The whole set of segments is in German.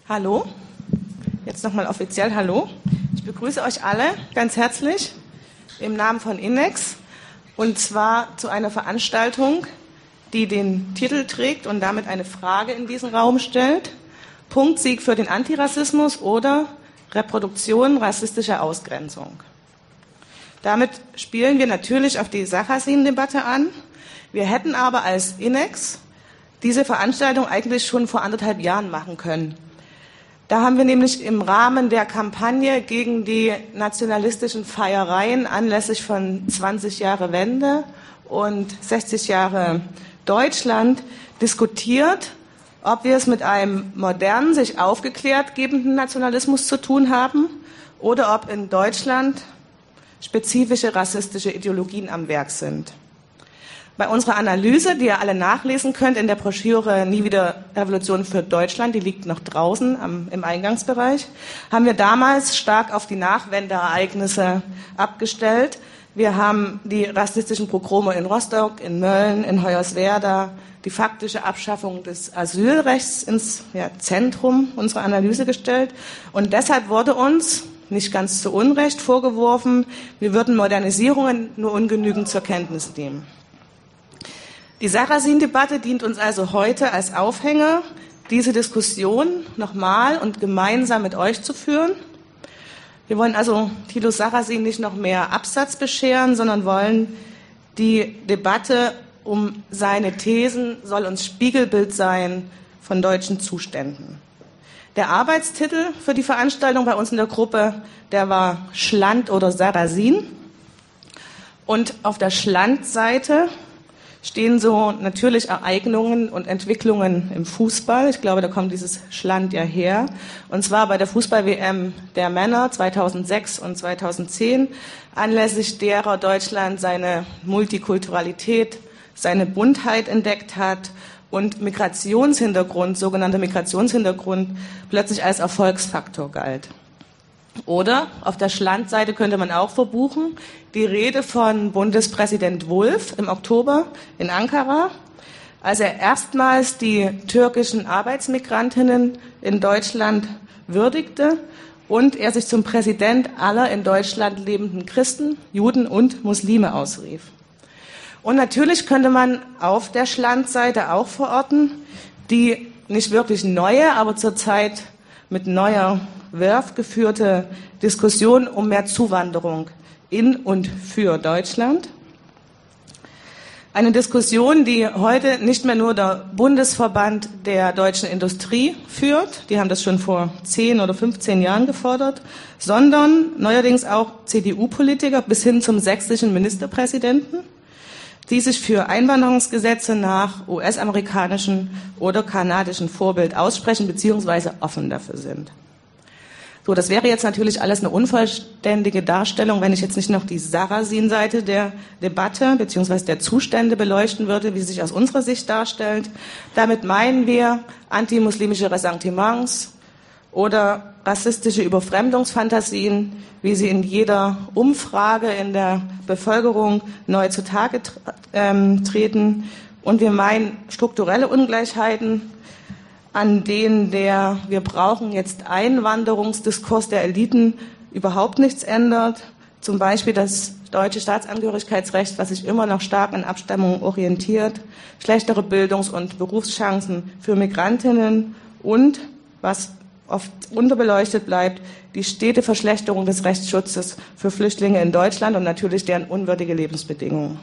Hallo, jetzt nochmal offiziell Hallo. Ich begrüße euch alle ganz herzlich im Namen von INEX und zwar zu einer Veranstaltung, die den Titel trägt und damit eine Frage in diesen Raum stellt: Punktsieg für den Antirassismus oder Reproduktion rassistischer Ausgrenzung. Damit spielen wir natürlich auf die Sarrazin-Debatte an. Wir hätten aber als INEX diese Veranstaltung eigentlich schon vor 1,5 Jahren machen können. Da haben wir nämlich im Rahmen der Kampagne gegen die nationalistischen Feiereien anlässlich von 20 Jahre Wende und 60 Jahre Deutschland diskutiert, ob wir es mit einem modernen, sich aufgeklärt gebenden Nationalismus zu tun haben oder ob in Deutschland spezifische rassistische Ideologien am Werk sind. Bei unserer Analyse, die ihr alle nachlesen könnt in der Broschüre Nie wieder Revolution für Deutschland, die liegt noch draußen im Eingangsbereich, haben wir damals stark auf die Nachwendeereignisse abgestellt. Wir haben die rassistischen Pogrome in Rostock, in Mölln, in Hoyerswerda, die faktische Abschaffung des Asylrechts ins Zentrum unserer Analyse gestellt. Und deshalb wurde uns, nicht ganz zu Unrecht, vorgeworfen, wir würden Modernisierungen nur ungenügend zur Kenntnis nehmen. Die Sarrazin-Debatte dient uns also heute als Aufhänger, diese Diskussion nochmal und gemeinsam mit euch zu führen. Wir wollen also Thilo Sarrazin nicht noch mehr Absatz bescheren, sondern wollen die Debatte um seine Thesen soll uns Spiegelbild sein von deutschen Zuständen. Der Arbeitstitel für die Veranstaltung bei uns in der Gruppe, der war Schland oder Sarrazin. Und auf der Schland-Seite stehen so natürlich Ereignungen und Entwicklungen im Fußball. Ich glaube, da kommt dieses Schland ja her. Und zwar bei der Fußball-WM der Männer 2006 und 2010, anlässlich derer Deutschland seine Multikulturalität, seine Buntheit entdeckt hat und Migrationshintergrund, sogenannter Migrationshintergrund, plötzlich als Erfolgsfaktor galt. Oder auf der Schlandseite könnte man auch verbuchen die Rede von Bundespräsident Wulff im Oktober in Ankara, als er erstmals die türkischen Arbeitsmigrantinnen in Deutschland würdigte und er sich zum Präsident aller in Deutschland lebenden Christen, Juden und Muslime ausrief. Und natürlich könnte man auf der Schlandseite auch verorten die nicht wirklich neue, aber zurzeit mit neuer Werf geführte Diskussion um mehr Zuwanderung in und für Deutschland. Eine Diskussion, die heute nicht mehr nur der Bundesverband der deutschen Industrie führt, die haben das schon vor 10 oder 15 Jahren gefordert, sondern neuerdings auch CDU-Politiker bis hin zum sächsischen Ministerpräsidenten, die sich für Einwanderungsgesetze nach US-amerikanischem oder kanadischem Vorbild aussprechen bzw. offen dafür sind. So, das wäre jetzt natürlich alles eine unvollständige Darstellung, wenn ich jetzt nicht noch die Sarrazin-Seite der Debatte bzw. der Zustände beleuchten würde, wie sie sich aus unserer Sicht darstellt. Damit meinen wir antimuslimische Ressentiments oder rassistische Überfremdungsfantasien, wie sie in jeder Umfrage in der Bevölkerung neu zutage treten. Und wir meinen strukturelle Ungleichheiten, an denen der wir brauchen jetzt Einwanderungsdiskurs der Eliten überhaupt nichts ändert. Zum Beispiel das deutsche Staatsangehörigkeitsrecht, was sich immer noch stark an Abstammung orientiert, schlechtere Bildungs- und Berufschancen für Migrantinnen und, was oft unterbeleuchtet bleibt, die stete Verschlechterung des Rechtsschutzes für Flüchtlinge in Deutschland und natürlich deren unwürdige Lebensbedingungen.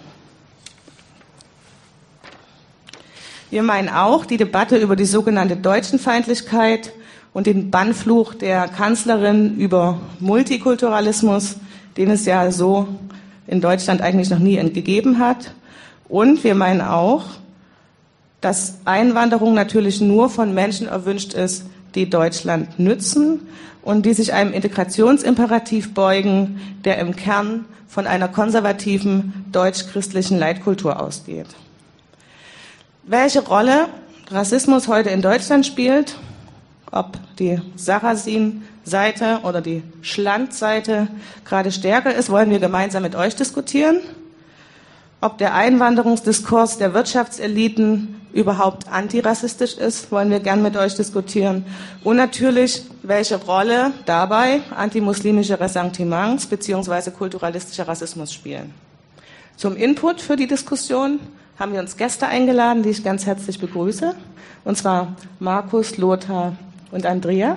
Wir meinen auch die Debatte über die sogenannte Deutschenfeindlichkeit und den Bannfluch der Kanzlerin über Multikulturalismus, den es ja so in Deutschland eigentlich noch nie gegeben hat. Und wir meinen auch, dass Einwanderung natürlich nur von Menschen erwünscht ist, die Deutschland nützen und die sich einem Integrationsimperativ beugen, der im Kern von einer konservativen deutsch-christlichen Leitkultur ausgeht. Welche Rolle Rassismus heute in Deutschland spielt, ob die Sarrazin-Seite oder die Schland-Seite gerade stärker ist, wollen wir gemeinsam mit euch diskutieren. ob der Einwanderungsdiskurs der Wirtschaftseliten überhaupt antirassistisch ist, wollen wir gern mit euch diskutieren. Und natürlich, welche Rolle dabei antimuslimische Ressentiments bzw. kulturalistischer Rassismus spielen. Zum Input für die Diskussion haben wir uns Gäste eingeladen, die ich ganz herzlich begrüße. Und zwar Markus, Lothar und Andrea.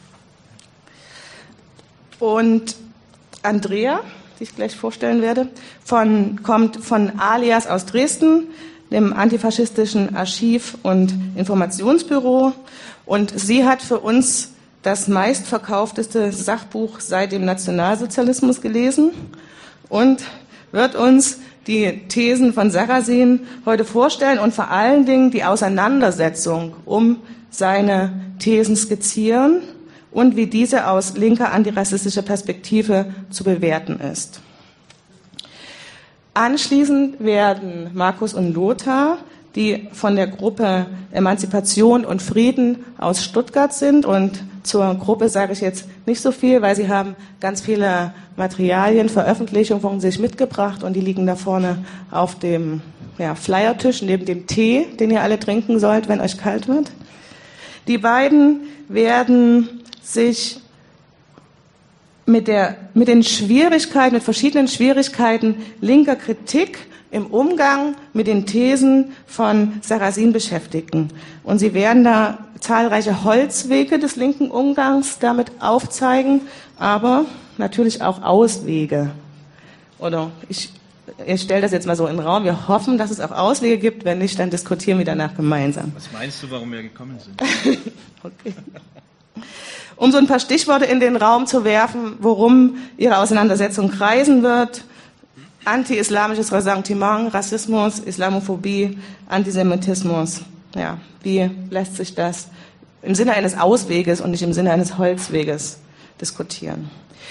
Und Andrea, die ich gleich vorstellen werde, kommt von Alias aus Dresden, dem antifaschistischen Archiv- und Informationsbüro. Und sie hat für uns das meistverkaufteste Sachbuch seit dem Nationalsozialismus gelesen und wird uns die Thesen von Sarrazin heute vorstellen und vor allen Dingen die Auseinandersetzung um seine Thesen skizzieren und wie diese aus linker antirassistischer Perspektive zu bewerten ist. Anschließend werden Markus und Lothar, die von der Gruppe Emanzipation und Frieden aus Stuttgart sind, und zur Gruppe sage ich jetzt nicht so viel, weil sie haben ganz viele Materialien, Veröffentlichungen von sich mitgebracht und die liegen da vorne auf dem Flyertisch neben dem Tee, den ihr alle trinken sollt, wenn euch kalt wird. Die beiden werden sich mit verschiedenen Schwierigkeiten linker Kritik im Umgang mit den Thesen von Sarrazin beschäftigen. Und sie werden da zahlreiche Holzwege des linken Umgangs damit aufzeigen, aber natürlich auch Auswege. Oder ich stelle das jetzt mal so in den Raum. Wir hoffen, dass es auch Auswege gibt. Wenn nicht, dann diskutieren wir danach gemeinsam. Was meinst du, warum wir gekommen sind? Okay. Um so ein paar Stichworte in den Raum zu werfen, worum Ihre Auseinandersetzung kreisen wird: anti-islamisches Ressentiment, Rassismus, Islamophobie, Antisemitismus. Ja, wie lässt sich das im Sinne eines Ausweges und nicht im Sinne eines Holzweges diskutieren?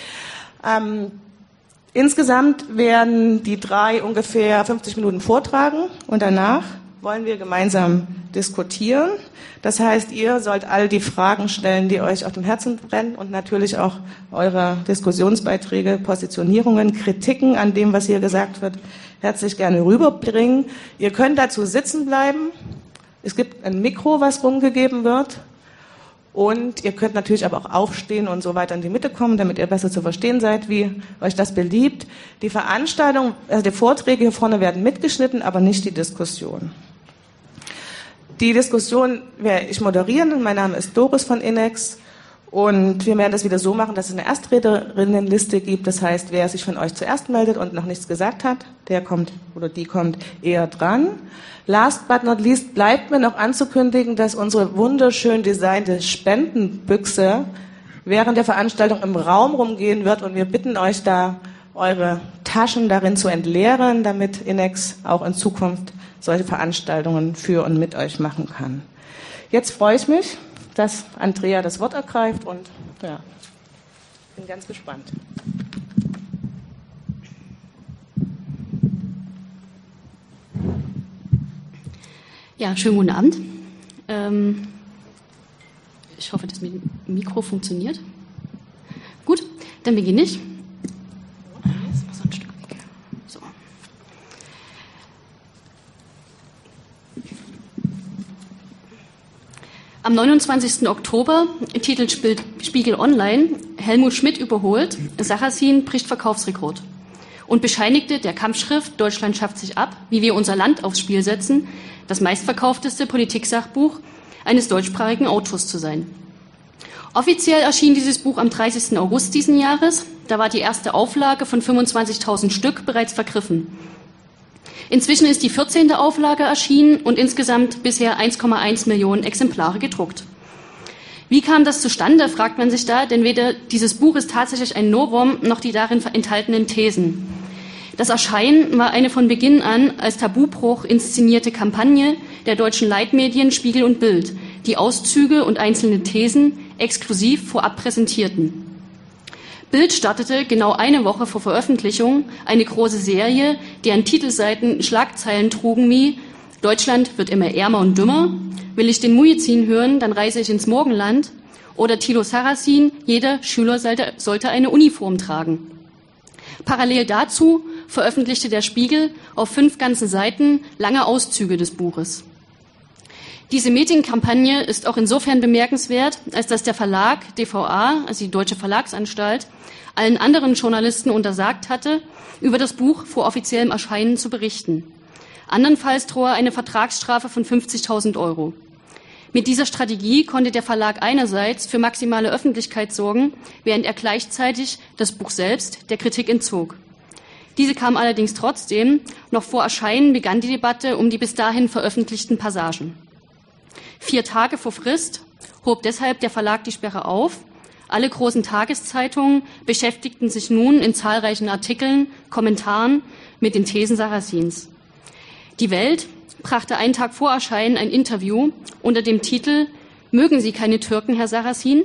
Insgesamt werden die drei ungefähr 50 Minuten vortragen und danach wollen wir gemeinsam diskutieren. Das heißt, ihr sollt all die Fragen stellen, die euch auf dem Herzen brennen und natürlich auch eure Diskussionsbeiträge, Positionierungen, Kritiken an dem, was hier gesagt wird, herzlich gerne rüberbringen. Ihr könnt dazu sitzen bleiben. Es gibt ein Mikro, was rumgegeben wird. Und ihr könnt natürlich aber auch aufstehen und so weiter in die Mitte kommen, damit ihr besser zu verstehen seid, wie euch das beliebt. Die Veranstaltung, also die Vorträge hier vorne werden mitgeschnitten, aber nicht die Diskussion. Die Diskussion werde ich moderieren. Mein Name ist Doris von Inex und wir werden das wieder so machen, dass es eine Erstrederinnenliste gibt. Das heißt, wer sich von euch zuerst meldet und noch nichts gesagt hat, der kommt oder die kommt eher dran. Last but not least bleibt mir noch anzukündigen, dass unsere wunderschön designte Spendenbüchse während der Veranstaltung im Raum rumgehen wird und wir bitten euch da, eure Taschen darin zu entleeren, damit Inex auch in Zukunft solche Veranstaltungen für und mit euch machen kann. Jetzt freue ich mich, dass Andrea das Wort ergreift und ja, bin ganz gespannt. Ja, schönen guten Abend. Ich hoffe, das Mikro funktioniert. Gut, dann beginne ich. Jetzt mal so ein Stück weg. So. Am 29. Oktober, titelt Spiegel Online, Helmut Schmidt überholt, Sarrazin bricht Verkaufsrekord und bescheinigte der Kampfschrift Deutschland schafft sich ab, wie wir unser Land aufs Spiel setzen, das meistverkaufteste Politiksachbuch eines deutschsprachigen Autors zu sein. Offiziell erschien dieses Buch am 30. August diesen Jahres. Da war die erste Auflage von 25.000 Stück bereits vergriffen. Inzwischen ist die 14. Auflage erschienen und insgesamt bisher 1,1 Millionen Exemplare gedruckt. Wie kam das zustande, fragt man sich da, denn weder dieses Buch ist tatsächlich ein Novum, noch die darin enthaltenen Thesen. Das Erscheinen war eine von Beginn an als Tabubruch inszenierte Kampagne der deutschen Leitmedien Spiegel und Bild, die Auszüge und einzelne Thesen exklusiv vorab präsentierten. Bild startete genau eine Woche vor Veröffentlichung eine große Serie, deren Titelseiten Schlagzeilen trugen wie Deutschland wird immer ärmer und dümmer, will ich den Muezzin hören, dann reise ich ins Morgenland oder Thilo Sarrazin, jeder Schüler sollte eine Uniform tragen. Parallel dazu veröffentlichte der Spiegel auf 5 ganzen Seiten lange Auszüge des Buches. Diese Medienkampagne ist auch insofern bemerkenswert, als dass der Verlag DVA, also die Deutsche Verlagsanstalt, allen anderen Journalisten untersagt hatte, über das Buch vor offiziellem Erscheinen zu berichten. Andernfalls drohe eine Vertragsstrafe von 50.000 €. Mit dieser Strategie konnte der Verlag einerseits für maximale Öffentlichkeit sorgen, während er gleichzeitig das Buch selbst der Kritik entzog. Diese kam allerdings trotzdem. Noch vor Erscheinen begann die Debatte um die bis dahin veröffentlichten Passagen. 4 Tage vor Frist hob deshalb der Verlag die Sperre auf. Alle großen Tageszeitungen beschäftigten sich nun in zahlreichen Artikeln, Kommentaren mit den Thesen Sarrazins. Die Welt brachte einen Tag vor Erscheinen ein Interview unter dem Titel »Mögen Sie keine Türken, Herr Sarrazin?«,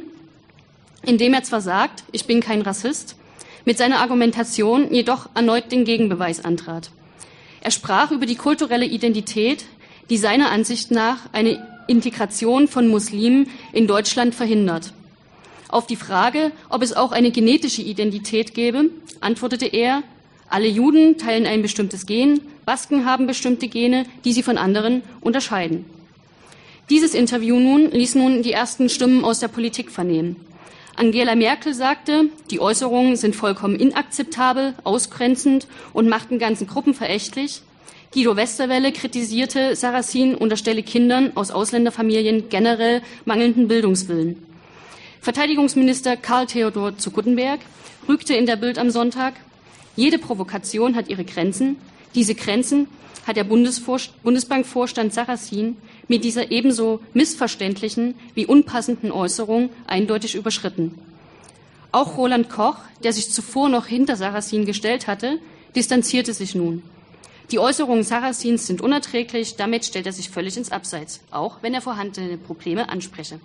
in dem er zwar sagt, ich bin kein Rassist, mit seiner Argumentation jedoch erneut den Gegenbeweis antrat. Er sprach über die kulturelle Identität, die seiner Ansicht nach eine Integration von Muslimen in Deutschland verhindert. Auf die Frage, ob es auch eine genetische Identität gäbe, antwortete er, alle Juden teilen ein bestimmtes Gen, Basken haben bestimmte Gene, die sie von anderen unterscheiden. Dieses Interview ließ nun die ersten Stimmen aus der Politik vernehmen. Angela Merkel sagte, die Äußerungen sind vollkommen inakzeptabel, ausgrenzend und machten ganzen Gruppen verächtlich. Guido Westerwelle kritisierte, Sarrazin unterstelle Kindern aus Ausländerfamilien generell mangelnden Bildungswillen. Verteidigungsminister Karl Theodor zu Guttenberg rügte in der Bild am Sonntag, jede Provokation hat ihre Grenzen. Diese Grenzen hat der Bundesbankvorstand Sarrazin mit dieser ebenso missverständlichen wie unpassenden Äußerung eindeutig überschritten. Auch Roland Koch, der sich zuvor noch hinter Sarrazin gestellt hatte, distanzierte sich nun. Die Äußerungen Sarrazins sind unerträglich, damit stellt er sich völlig ins Abseits, auch wenn er vorhandene Probleme anspreche.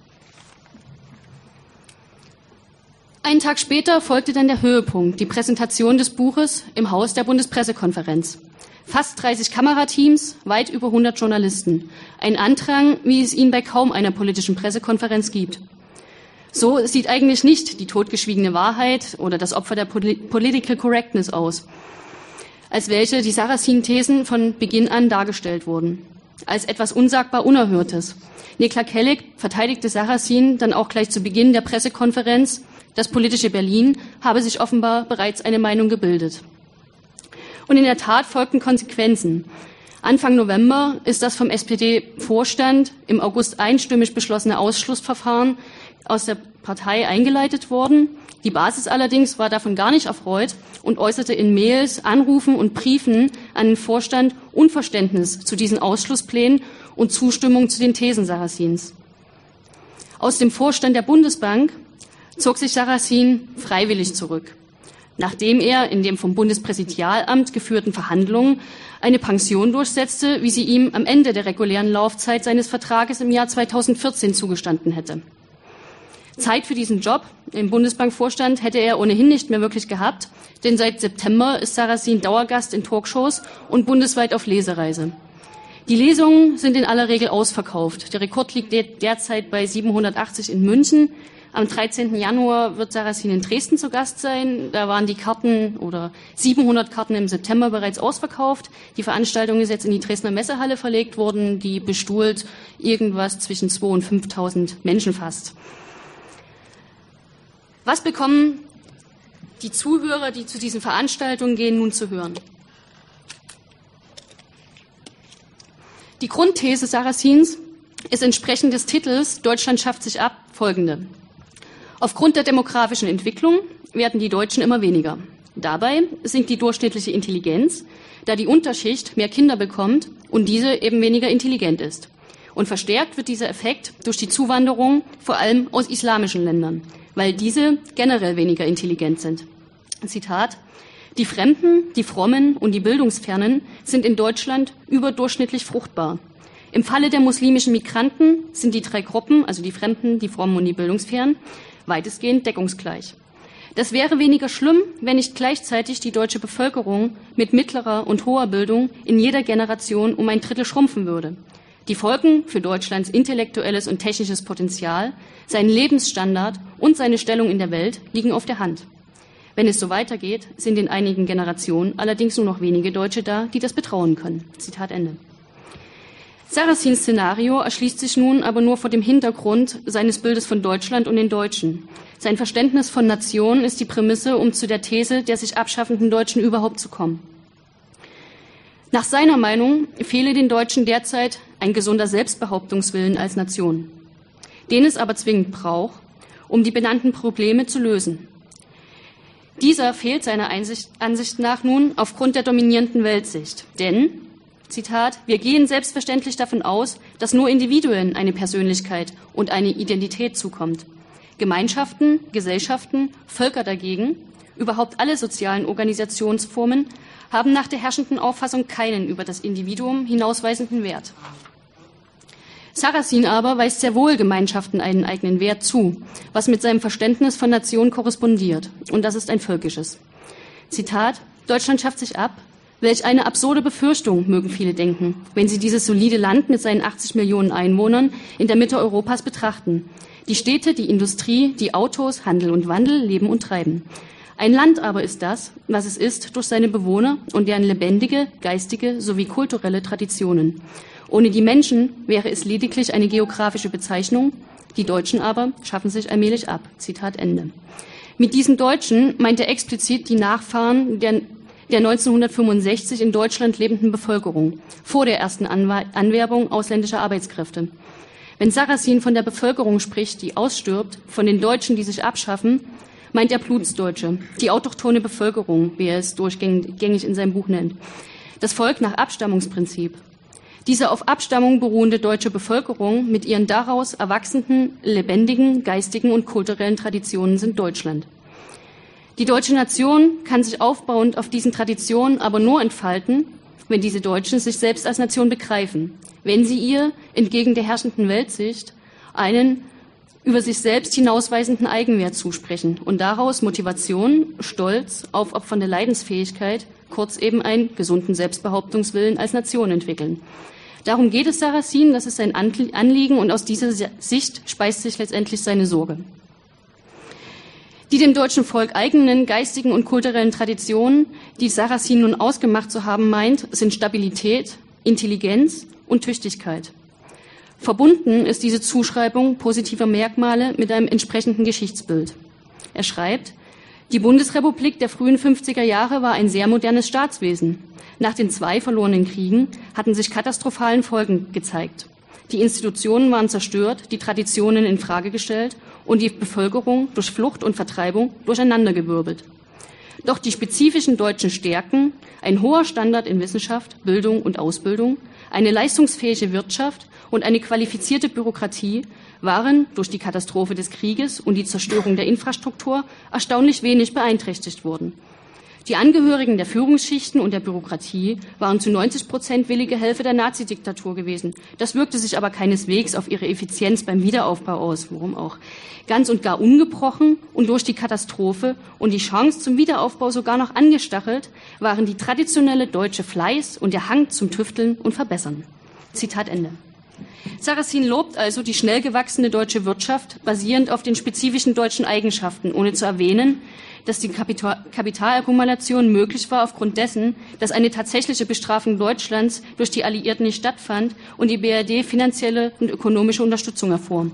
Einen Tag später folgte dann der Höhepunkt, die Präsentation des Buches im Haus der Bundespressekonferenz. Fast 30 Kamerateams, weit über 100 Journalisten. Ein Andrang, wie es ihn bei kaum einer politischen Pressekonferenz gibt. So sieht eigentlich nicht die totgeschwiegene Wahrheit oder das Opfer der Political Correctness aus, als welche die Sarrazin-Thesen von Beginn an dargestellt wurden. Als etwas unsagbar Unerhörtes. Nikla Kellig verteidigte Sarrazin dann auch gleich zu Beginn der Pressekonferenz. Das politische Berlin habe sich offenbar bereits eine Meinung gebildet. Und in der Tat folgten Konsequenzen. Anfang November ist das vom SPD-Vorstand im August einstimmig beschlossene Ausschlussverfahren aus der Partei eingeleitet worden. Die Basis allerdings war davon gar nicht erfreut und äußerte in Mails, Anrufen und Briefen an den Vorstand Unverständnis zu diesen Ausschlussplänen und Zustimmung zu den Thesen Sarrazins. Aus dem Vorstand der Bundesbank zog sich Sarrazin freiwillig zurück, nachdem er in den vom Bundespräsidialamt geführten Verhandlungen eine Pension durchsetzte, wie sie ihm am Ende der regulären Laufzeit seines Vertrages im Jahr 2014 zugestanden hätte. Zeit für diesen Job im Bundesbankvorstand hätte er ohnehin nicht mehr wirklich gehabt, denn seit September ist Sarrazin Dauergast in Talkshows und bundesweit auf Lesereise. Die Lesungen sind in aller Regel ausverkauft. Der Rekord liegt derzeit bei 780 in München. Am 13. Januar wird Sarrazin in Dresden zu Gast sein. Da waren die Karten oder 700 Karten im September bereits ausverkauft. Die Veranstaltung ist jetzt in die Dresdner Messehalle verlegt worden. Die bestuhlt irgendwas zwischen 2.000 und 5.000 Menschen fast. Was bekommen die Zuhörer, die zu diesen Veranstaltungen gehen, nun zu hören? Die Grundthese Sarrazins ist entsprechend des Titels Deutschland schafft sich ab folgende. Aufgrund der demografischen Entwicklung werden die Deutschen immer weniger. Dabei sinkt die durchschnittliche Intelligenz, da die Unterschicht mehr Kinder bekommt und diese eben weniger intelligent ist. Und verstärkt wird dieser Effekt durch die Zuwanderung vor allem aus islamischen Ländern, weil diese generell weniger intelligent sind. Zitat: Die Fremden, die Frommen und die Bildungsfernen sind in Deutschland überdurchschnittlich fruchtbar. Im Falle der muslimischen Migranten sind die 3 Gruppen, also die Fremden, die Frommen und die Bildungsfernen, weitestgehend deckungsgleich. Das wäre weniger schlimm, wenn nicht gleichzeitig die deutsche Bevölkerung mit mittlerer und hoher Bildung in jeder Generation um 1/3 schrumpfen würde. Die Folgen für Deutschlands intellektuelles und technisches Potenzial, seinen Lebensstandard und seine Stellung in der Welt liegen auf der Hand. Wenn es so weitergeht, sind in einigen Generationen allerdings nur noch wenige Deutsche da, die das betrauen können. Zitat Ende. Sarrazins Szenario erschließt sich nun aber nur vor dem Hintergrund seines Bildes von Deutschland und den Deutschen. Sein Verständnis von Nation ist die Prämisse, um zu der These der sich abschaffenden Deutschen überhaupt zu kommen. Nach seiner Meinung fehle den Deutschen derzeit ein gesunder Selbstbehauptungswillen als Nation, den es aber zwingend braucht, um die benannten Probleme zu lösen. Dieser fehlt seiner Ansicht nach nun aufgrund der dominierenden Weltsicht. Denn, Zitat, wir gehen selbstverständlich davon aus, dass nur Individuen eine Persönlichkeit und eine Identität zukommt. Gemeinschaften, Gesellschaften, Völker dagegen, überhaupt alle sozialen Organisationsformen, haben nach der herrschenden Auffassung keinen über das Individuum hinausweisenden Wert. Sarrazin aber weist sehr wohl Gemeinschaften einen eigenen Wert zu, was mit seinem Verständnis von Nation korrespondiert. Und das ist ein völkisches. Zitat, Deutschland schafft sich ab. Welch eine absurde Befürchtung, mögen viele denken, wenn sie dieses solide Land mit seinen 80 Millionen Einwohnern in der Mitte Europas betrachten. Die Städte, die Industrie, die Autos, Handel und Wandel leben und treiben. Ein Land aber ist das, was es ist, durch seine Bewohner und deren lebendige, geistige sowie kulturelle Traditionen. Ohne die Menschen wäre es lediglich eine geografische Bezeichnung. Die Deutschen aber schaffen sich allmählich ab. Zitat Ende. Mit diesen Deutschen meint er explizit die Nachfahren der 1965 in Deutschland lebenden Bevölkerung, vor der ersten Anwerbung ausländischer Arbeitskräfte. Wenn Sarrazin von der Bevölkerung spricht, die ausstirbt, von den Deutschen, die sich abschaffen, meint er Blutsdeutsche, die autochthone Bevölkerung, wie er es durchgängig in seinem Buch nennt. Das Volk nach Abstammungsprinzip. Diese auf Abstammung beruhende deutsche Bevölkerung mit ihren daraus erwachsenen, lebendigen, geistigen und kulturellen Traditionen sind Deutschland. Die deutsche Nation kann sich aufbauend auf diesen Traditionen aber nur entfalten, wenn diese Deutschen sich selbst als Nation begreifen, wenn sie ihr, entgegen der herrschenden Weltsicht, einen über sich selbst hinausweisenden Eigenwert zusprechen und daraus Motivation, Stolz, aufopfernde Leidensfähigkeit, kurz eben einen gesunden Selbstbehauptungswillen als Nation entwickeln. Darum geht es Sarrazin, das ist sein Anliegen und aus dieser Sicht speist sich letztendlich seine Sorge. Die dem deutschen Volk eigenen geistigen und kulturellen Traditionen, die Sarrazin nun ausgemacht zu haben meint, sind Stabilität, Intelligenz und Tüchtigkeit. Verbunden ist diese Zuschreibung positiver Merkmale mit einem entsprechenden Geschichtsbild. Er schreibt, die Bundesrepublik der frühen 50er Jahre war ein sehr modernes Staatswesen. Nach den 2 verlorenen Kriegen hatten sich katastrophalen Folgen gezeigt. Die Institutionen waren zerstört, die Traditionen in Frage gestellt und die Bevölkerung durch Flucht und Vertreibung durcheinandergewirbelt. Doch die spezifischen deutschen Stärken, ein hoher Standard in Wissenschaft, Bildung und Ausbildung, eine leistungsfähige Wirtschaft und eine qualifizierte Bürokratie waren durch die Katastrophe des Krieges und die Zerstörung der Infrastruktur erstaunlich wenig beeinträchtigt worden. Die Angehörigen der Führungsschichten und der Bürokratie waren zu 90% willige Helfer der Nazidiktatur gewesen. Das wirkte sich aber keineswegs auf ihre Effizienz beim Wiederaufbau aus, warum auch. Ganz und gar ungebrochen und durch die Katastrophe und die Chance zum Wiederaufbau sogar noch angestachelt, waren die traditionelle deutsche Fleiß und der Hang zum Tüfteln und Verbessern. Zitat Ende. Sarrazin lobt also die schnell gewachsene deutsche Wirtschaft, basierend auf den spezifischen deutschen Eigenschaften, ohne zu erwähnen, dass die Kapitalakkumulation möglich war aufgrund dessen, dass eine tatsächliche Bestrafung Deutschlands durch die Alliierten nicht stattfand und die BRD finanzielle und ökonomische Unterstützung erfuhr.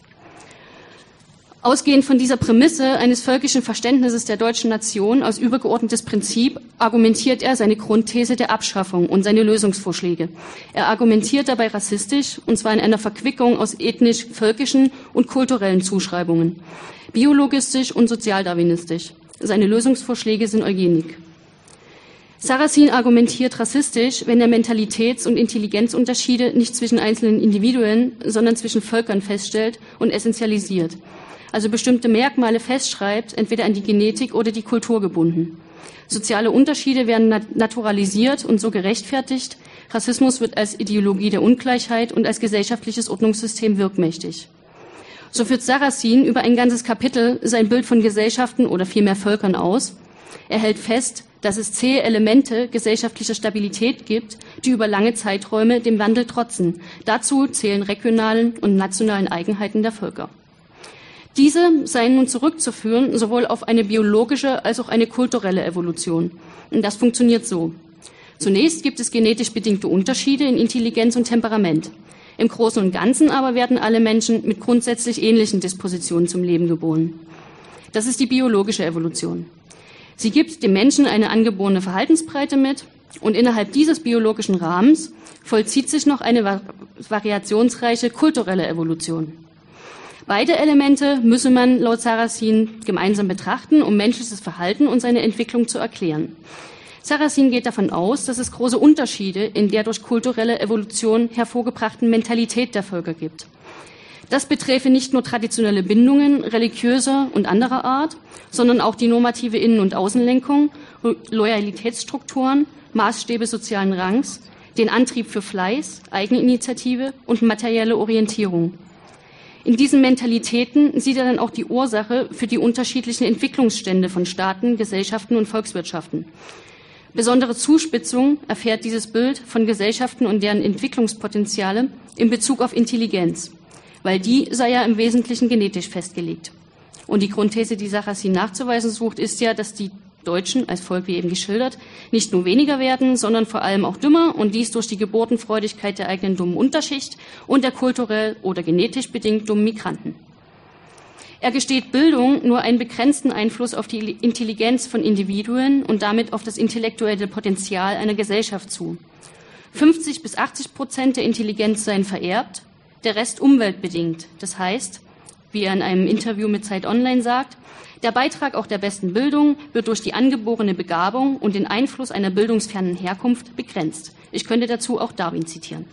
Ausgehend von dieser Prämisse eines völkischen Verständnisses der deutschen Nation als übergeordnetes Prinzip argumentiert er seine Grundthese der Abschaffung und seine Lösungsvorschläge. Er argumentiert dabei rassistisch, und zwar in einer Verquickung aus ethnisch-völkischen und kulturellen Zuschreibungen, biologistisch und sozialdarwinistisch. Seine Lösungsvorschläge sind Eugenik. Sarrazin argumentiert rassistisch, wenn er Mentalitäts- und Intelligenzunterschiede nicht zwischen einzelnen Individuen, sondern zwischen Völkern feststellt und essentialisiert. Also bestimmte Merkmale festschreibt, entweder an die Genetik oder die Kultur gebunden. Soziale Unterschiede werden naturalisiert und so gerechtfertigt. Rassismus wird als Ideologie der Ungleichheit und als gesellschaftliches Ordnungssystem wirkmächtig. So führt Sarrazin über ein ganzes Kapitel sein Bild von Gesellschaften oder vielmehr Völkern aus. Er hält fest, dass es zähe Elemente gesellschaftlicher Stabilität gibt, die über lange Zeiträume dem Wandel trotzen. Dazu zählen regionalen und nationalen Eigenheiten der Völker. Diese seien nun zurückzuführen sowohl auf eine biologische als auch eine kulturelle Evolution. Und das funktioniert so. Zunächst gibt es genetisch bedingte Unterschiede in Intelligenz und Temperament. Im Großen und Ganzen aber werden alle Menschen mit grundsätzlich ähnlichen Dispositionen zum Leben geboren. Das ist die biologische Evolution. Sie gibt dem Menschen eine angeborene Verhaltensbreite mit und innerhalb dieses biologischen Rahmens vollzieht sich noch eine variationsreiche kulturelle Evolution. Beide Elemente müsse man laut Sarrazin gemeinsam betrachten, um menschliches Verhalten und seine Entwicklung zu erklären. Sarrazin geht davon aus, dass es große Unterschiede in der durch kulturelle Evolution hervorgebrachten Mentalität der Völker gibt. Das beträfe nicht nur traditionelle Bindungen religiöser und anderer Art, sondern auch die normative Innen- und Außenlenkung, Loyalitätsstrukturen, Maßstäbe sozialen Rangs, den Antrieb für Fleiß, Eigeninitiative und materielle Orientierung. In diesen Mentalitäten sieht er dann auch die Ursache für die unterschiedlichen Entwicklungsstände von Staaten, Gesellschaften und Volkswirtschaften. Besondere Zuspitzung erfährt dieses Bild von Gesellschaften und deren Entwicklungspotenziale in Bezug auf Intelligenz, weil die sei ja im Wesentlichen genetisch festgelegt. Und die Grundthese, die Sarrazin nachzuweisen sucht, ist ja, dass die Deutschen als Volk, wie eben geschildert, nicht nur weniger werden, sondern vor allem auch dümmer und dies durch die Geburtenfreudigkeit der eigenen dummen Unterschicht und der kulturell oder genetisch bedingt dummen Migranten. Er gesteht Bildung nur einen begrenzten Einfluss auf die Intelligenz von Individuen und damit auf das intellektuelle Potenzial einer Gesellschaft zu. 50-80% der Intelligenz seien vererbt, der Rest umweltbedingt. Das heißt, wie er in einem Interview mit Zeit Online sagt, der Beitrag auch der besten Bildung wird durch die angeborene Begabung und den Einfluss einer bildungsfernen Herkunft begrenzt. Ich könnte dazu auch Darwin zitieren.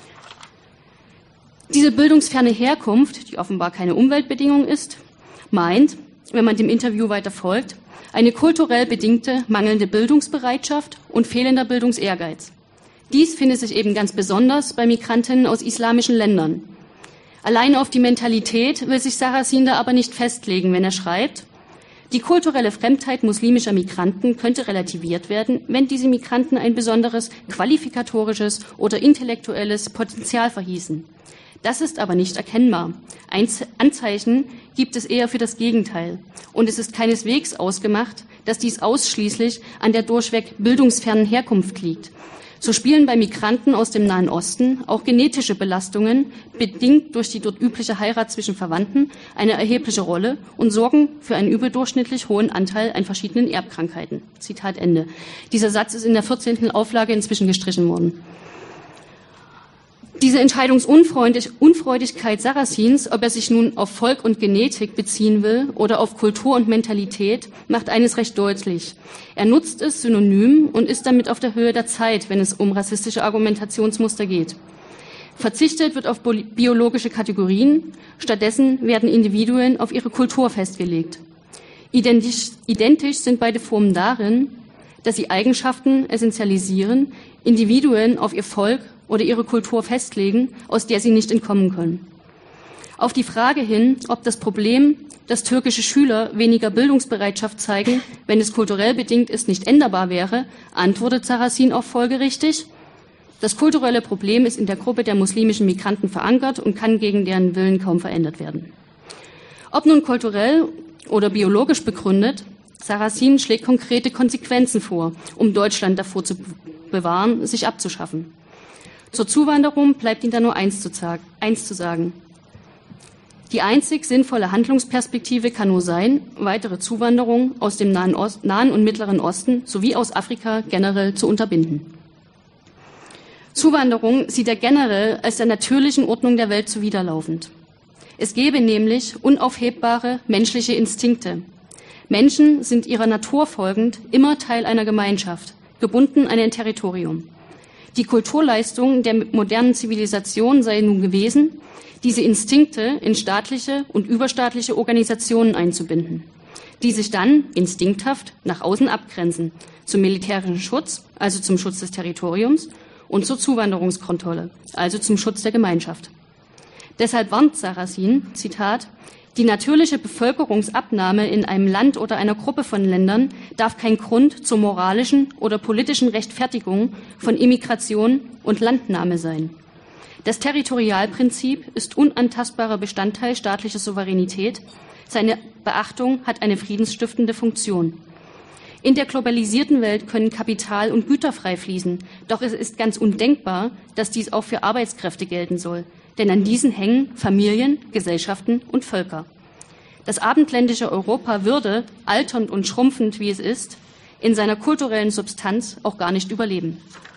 Diese bildungsferne Herkunft, die offenbar keine Umweltbedingung ist, meint, wenn man dem Interview weiter folgt, eine kulturell bedingte mangelnde Bildungsbereitschaft und fehlender Bildungsehrgeiz. Dies findet sich eben ganz besonders bei Migrantinnen aus islamischen Ländern. Allein auf die Mentalität will sich Sarrazin da aber nicht festlegen, wenn er schreibt, die kulturelle Fremdheit muslimischer Migranten könnte relativiert werden, wenn diese Migranten ein besonderes qualifikatorisches oder intellektuelles Potenzial verhießen. Das ist aber nicht erkennbar. Anzeichen gibt es eher für das Gegenteil. Und es ist keineswegs ausgemacht, dass dies ausschließlich an der durchweg bildungsfernen Herkunft liegt. So spielen bei Migranten aus dem Nahen Osten auch genetische Belastungen, bedingt durch die dort übliche Heirat zwischen Verwandten, eine erhebliche Rolle und sorgen für einen überdurchschnittlich hohen Anteil an verschiedenen Erbkrankheiten. Zitat Ende. Dieser Satz ist in der 14. Auflage inzwischen gestrichen worden. Diese Entscheidungsunfreudigkeit Sarrazins, ob er sich nun auf Volk und Genetik beziehen will oder auf Kultur und Mentalität, macht eines recht deutlich. Er nutzt es synonym und ist damit auf der Höhe der Zeit, wenn es um rassistische Argumentationsmuster geht. Verzichtet wird auf biologische Kategorien, stattdessen werden Individuen auf ihre Kultur festgelegt. Identisch sind beide Formen darin, dass sie Eigenschaften essentialisieren, Individuen auf ihr Volk oder ihre Kultur festlegen, aus der sie nicht entkommen können. Auf die Frage hin, ob das Problem, dass türkische Schüler weniger Bildungsbereitschaft zeigen, wenn es kulturell bedingt ist, nicht änderbar wäre, antwortet Sarrazin auch folgerichtig, das kulturelle Problem ist in der Gruppe der muslimischen Migranten verankert und kann gegen deren Willen kaum verändert werden. Ob nun kulturell oder biologisch begründet, Sarrazin schlägt konkrete Konsequenzen vor, um Deutschland davor zu bewahren, sich abzuschaffen. Zur Zuwanderung bleibt ihm da nur eins zu sagen. Die einzig sinnvolle Handlungsperspektive kann nur sein, weitere Zuwanderung aus dem Nahen und Mittleren Osten sowie aus Afrika generell zu unterbinden. Zuwanderung sieht er generell als der natürlichen Ordnung der Welt zuwiderlaufend. Es gäbe nämlich unaufhebbare menschliche Instinkte. Menschen sind ihrer Natur folgend immer Teil einer Gemeinschaft, gebunden an ein Territorium. Die Kulturleistung der modernen Zivilisation sei nun gewesen, diese Instinkte in staatliche und überstaatliche Organisationen einzubinden, die sich dann instinkthaft nach außen abgrenzen, zum militärischen Schutz, also zum Schutz des Territoriums, und zur Zuwanderungskontrolle, also zum Schutz der Gemeinschaft. Deshalb warnt Sarrazin, Zitat, die natürliche Bevölkerungsabnahme in einem Land oder einer Gruppe von Ländern darf kein Grund zur moralischen oder politischen Rechtfertigung von Immigration und Landnahme sein. Das Territorialprinzip ist unantastbarer Bestandteil staatlicher Souveränität, Seine Beachtung hat eine friedensstiftende Funktion. In der globalisierten Welt können Kapital und Güter frei fließen, doch es ist ganz undenkbar, dass dies auch für Arbeitskräfte gelten soll. Denn an diesen hängen Familien, Gesellschaften und Völker. Das abendländische Europa würde, alternd und schrumpfend wie es ist, in seiner kulturellen Substanz auch gar nicht überleben.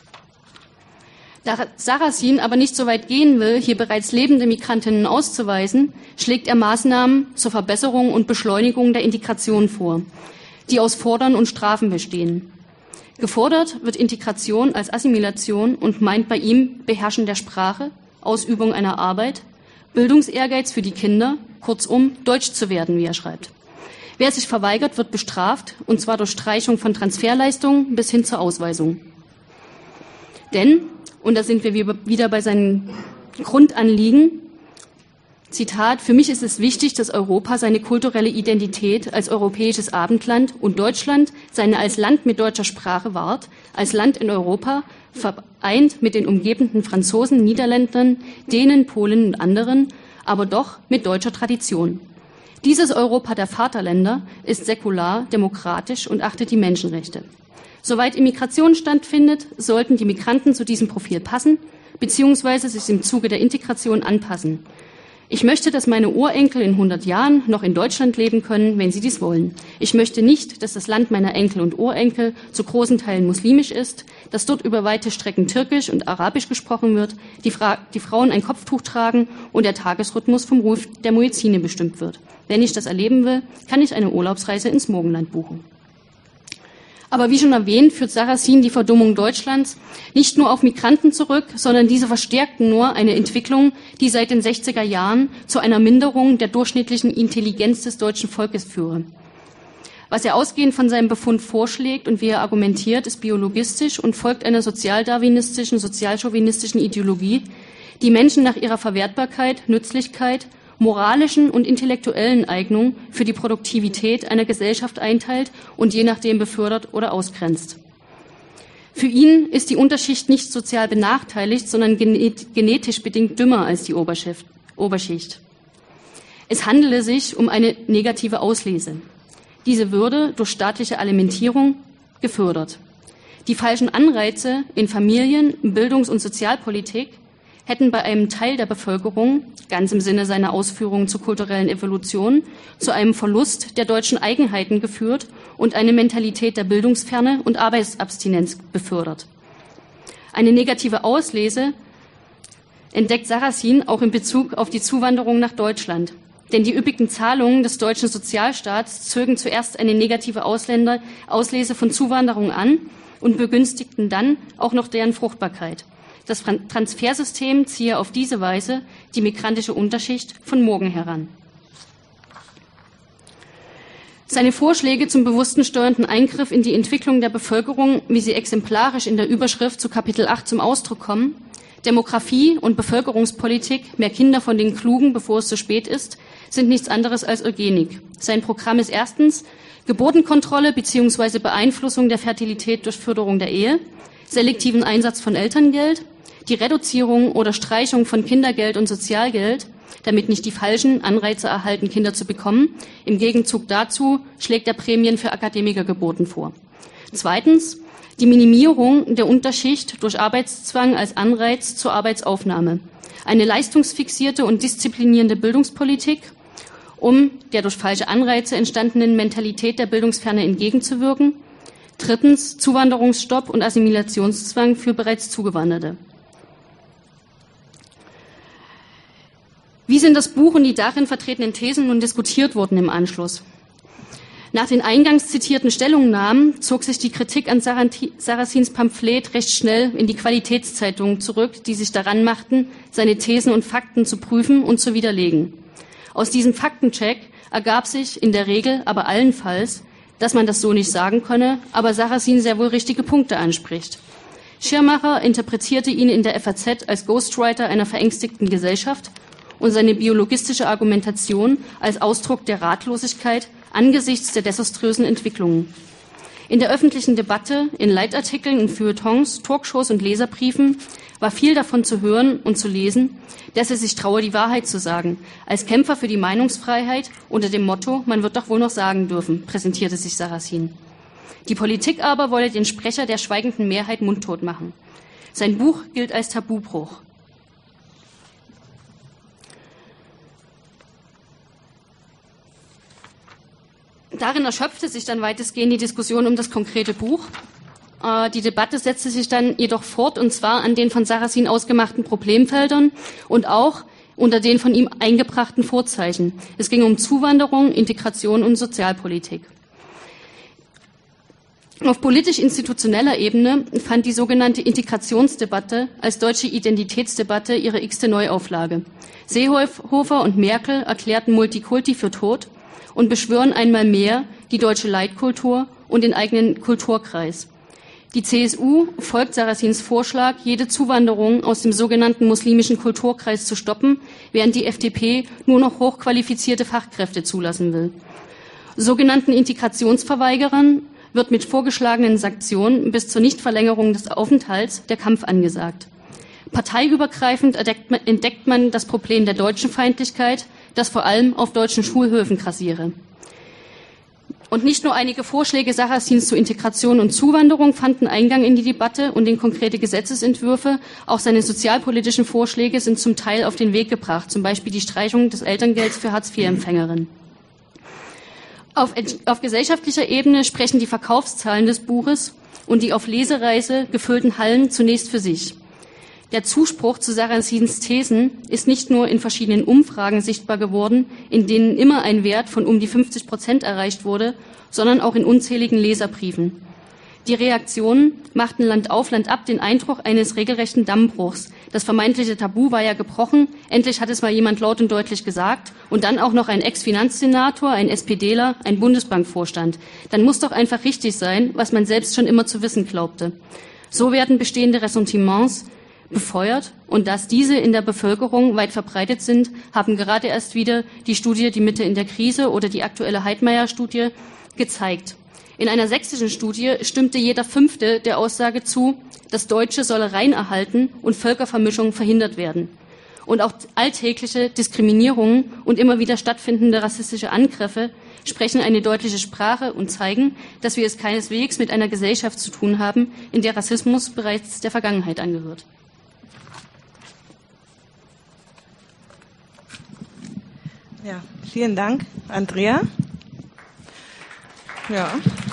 Da Sarrazin aber nicht so weit gehen will, hier bereits lebende Migrantinnen auszuweisen, schlägt er Maßnahmen zur Verbesserung und Beschleunigung der Integration vor, die aus Fordern und Strafen bestehen. Gefordert wird Integration als Assimilation und meint bei ihm Beherrschen der Sprache, Ausübung einer Arbeit, Bildungsehrgeiz für die Kinder, kurzum Deutsch zu werden, wie er schreibt. Wer sich verweigert, wird bestraft, und zwar durch Streichung von Transferleistungen bis hin zur Ausweisung. Denn, und da sind wir wieder bei seinen Grundanliegen, Zitat, für mich ist es wichtig, dass Europa seine kulturelle Identität als europäisches Abendland und Deutschland seine als Land mit deutscher Sprache wahrt, als Land in Europa, vereint mit den umgebenden Franzosen, Niederländern, Dänen, Polen und anderen, aber doch mit deutscher Tradition. Dieses Europa der Vaterländer ist säkular, demokratisch und achtet die Menschenrechte. Soweit Immigration stattfindet, sollten die Migranten zu diesem Profil passen, beziehungsweise sich im Zuge der Integration anpassen. Ich möchte, dass meine Urenkel in 100 Jahren noch in Deutschland leben können, wenn sie dies wollen. Ich möchte nicht, dass das Land meiner Enkel und Urenkel zu großen Teilen muslimisch ist, dass dort über weite Strecken Türkisch und Arabisch gesprochen wird, die Frauen ein Kopftuch tragen und der Tagesrhythmus vom Ruf der Muezzine bestimmt wird. Wenn ich das erleben will, kann ich eine Urlaubsreise ins Morgenland buchen. Aber wie schon erwähnt, führt Sarrazin die Verdummung Deutschlands nicht nur auf Migranten zurück, sondern diese verstärkten nur eine Entwicklung, die seit den 60er Jahren zu einer Minderung der durchschnittlichen Intelligenz des deutschen Volkes führe. Was er ausgehend von seinem Befund vorschlägt und wie er argumentiert, ist biologistisch und folgt einer sozialdarwinistischen, sozialchauvinistischen Ideologie, die Menschen nach ihrer Verwertbarkeit, Nützlichkeit, moralischen und intellektuellen Eignung für die Produktivität einer Gesellschaft einteilt und je nachdem befördert oder ausgrenzt. Für ihn ist die Unterschicht nicht sozial benachteiligt, sondern genetisch bedingt dümmer als die Oberschicht. Es handele sich um eine negative Auslese. Diese würde durch staatliche Alimentierung gefördert. Die falschen Anreize in Familien-, Bildungs- und Sozialpolitik hätten bei einem Teil der Bevölkerung, ganz im Sinne seiner Ausführungen zur kulturellen Evolution, zu einem Verlust der deutschen Eigenheiten geführt und eine Mentalität der Bildungsferne und Arbeitsabstinenz befördert. Eine negative Auslese entdeckt Sarrazin auch in Bezug auf die Zuwanderung nach Deutschland. Denn die üppigen Zahlungen des deutschen Sozialstaats zögen zuerst eine negative Auslese von Zuwanderung an und begünstigten dann auch noch deren Fruchtbarkeit. Das Transfersystem ziehe auf diese Weise die migrantische Unterschicht von morgen heran. Seine Vorschläge zum bewussten steuernden Eingriff in die Entwicklung der Bevölkerung, wie sie exemplarisch in der Überschrift zu Kapitel 8 zum Ausdruck kommen, Demografie und Bevölkerungspolitik, mehr Kinder von den Klugen, bevor es zu spät ist, sind nichts anderes als Eugenik. Sein Programm ist erstens Geburtenkontrolle bzw. Beeinflussung der Fertilität durch Förderung der Ehe, selektiven Einsatz von Elterngeld, die Reduzierung oder Streichung von Kindergeld und Sozialgeld, damit nicht die falschen Anreize erhalten, Kinder zu bekommen. Im Gegenzug dazu schlägt er Prämien für Akademikergeburten vor. Zweitens, die Minimierung der Unterschicht durch Arbeitszwang als Anreiz zur Arbeitsaufnahme. Eine leistungsfixierte und disziplinierende Bildungspolitik, um der durch falsche Anreize entstandenen Mentalität der Bildungsferne entgegenzuwirken. Drittens, Zuwanderungsstopp und Assimilationszwang für bereits Zugewanderte. Wie sind das Buch und die darin vertretenen Thesen nun diskutiert wurden im Anschluss? Nach den eingangs zitierten Stellungnahmen zog sich die Kritik an Sarrazins Pamphlet recht schnell in die Qualitätszeitungen zurück, die sich daran machten, seine Thesen und Fakten zu prüfen und zu widerlegen. Aus diesem Faktencheck ergab sich in der Regel, aber allenfalls, dass man das so nicht sagen könne, aber Sarrazin sehr wohl richtige Punkte anspricht. Schirmacher interpretierte ihn in der FAZ als Ghostwriter einer verängstigten Gesellschaft und seine biologistische Argumentation als Ausdruck der Ratlosigkeit angesichts der desaströsen Entwicklungen. In der öffentlichen Debatte, in Leitartikeln, in Feuilletons, Talkshows und Leserbriefen war viel davon zu hören und zu lesen, dass er sich traue, die Wahrheit zu sagen. Als Kämpfer für die Meinungsfreiheit unter dem Motto, man wird doch wohl noch sagen dürfen, präsentierte sich Sarrazin. Die Politik aber wolle den Sprecher der schweigenden Mehrheit mundtot machen. Sein Buch gilt als Tabubruch. Darin erschöpfte sich dann weitestgehend die Diskussion um das konkrete Buch. Die Debatte setzte sich dann jedoch fort, und zwar an den von Sarrazin ausgemachten Problemfeldern und auch unter den von ihm eingebrachten Vorzeichen. Es ging um Zuwanderung, Integration und Sozialpolitik. Auf politisch-institutioneller Ebene fand die sogenannte Integrationsdebatte als deutsche Identitätsdebatte ihre x-te Neuauflage. Seehofer und Merkel erklärten Multikulti für tot und beschwören einmal mehr die deutsche Leitkultur und den eigenen Kulturkreis. Die CSU folgt Sarrazins Vorschlag, jede Zuwanderung aus dem sogenannten muslimischen Kulturkreis zu stoppen, während die FDP nur noch hochqualifizierte Fachkräfte zulassen will. Sogenannten Integrationsverweigerern wird mit vorgeschlagenen Sanktionen bis zur Nichtverlängerung des Aufenthalts der Kampf angesagt. Parteiübergreifend entdeckt man das Problem der Deutschenfeindlichkeit, das vor allem auf deutschen Schulhöfen grassiere. Und nicht nur einige Vorschläge Sarrazins zu Integration und Zuwanderung fanden Eingang in die Debatte und in konkrete Gesetzesentwürfe, auch seine sozialpolitischen Vorschläge sind zum Teil auf den Weg gebracht, zum Beispiel die Streichung des Elterngelds für Hartz-IV-Empfängerinnen. Auf gesellschaftlicher Ebene sprechen die Verkaufszahlen des Buches und die auf Lesereise gefüllten Hallen zunächst für sich. Der Zuspruch zu Sarrazins Thesen ist nicht nur in verschiedenen Umfragen sichtbar geworden, in denen immer ein Wert von um die 50% erreicht wurde, sondern auch in unzähligen Leserbriefen. Die Reaktionen machten Land auf, Land ab den Eindruck eines regelrechten Dammbruchs. Das vermeintliche Tabu war ja gebrochen, endlich hat es mal jemand laut und deutlich gesagt und dann auch noch ein Ex-Finanzsenator, ein SPDler, ein Bundesbankvorstand. Dann muss doch einfach richtig sein, was man selbst schon immer zu wissen glaubte. So werden bestehende Ressentiments befeuert und dass diese in der Bevölkerung weit verbreitet sind, haben gerade erst wieder die Studie Die Mitte in der Krise oder die aktuelle Heidmeier-Studie gezeigt. In einer sächsischen Studie stimmte jeder Fünfte der Aussage zu, das Deutsche solle rein erhalten und Völkervermischung verhindert werden. Und auch alltägliche Diskriminierungen und immer wieder stattfindende rassistische Angriffe sprechen eine deutliche Sprache und zeigen, dass wir es keineswegs mit einer Gesellschaft zu tun haben, in der Rassismus bereits der Vergangenheit angehört. Ja, vielen Dank, Andrea. Ja.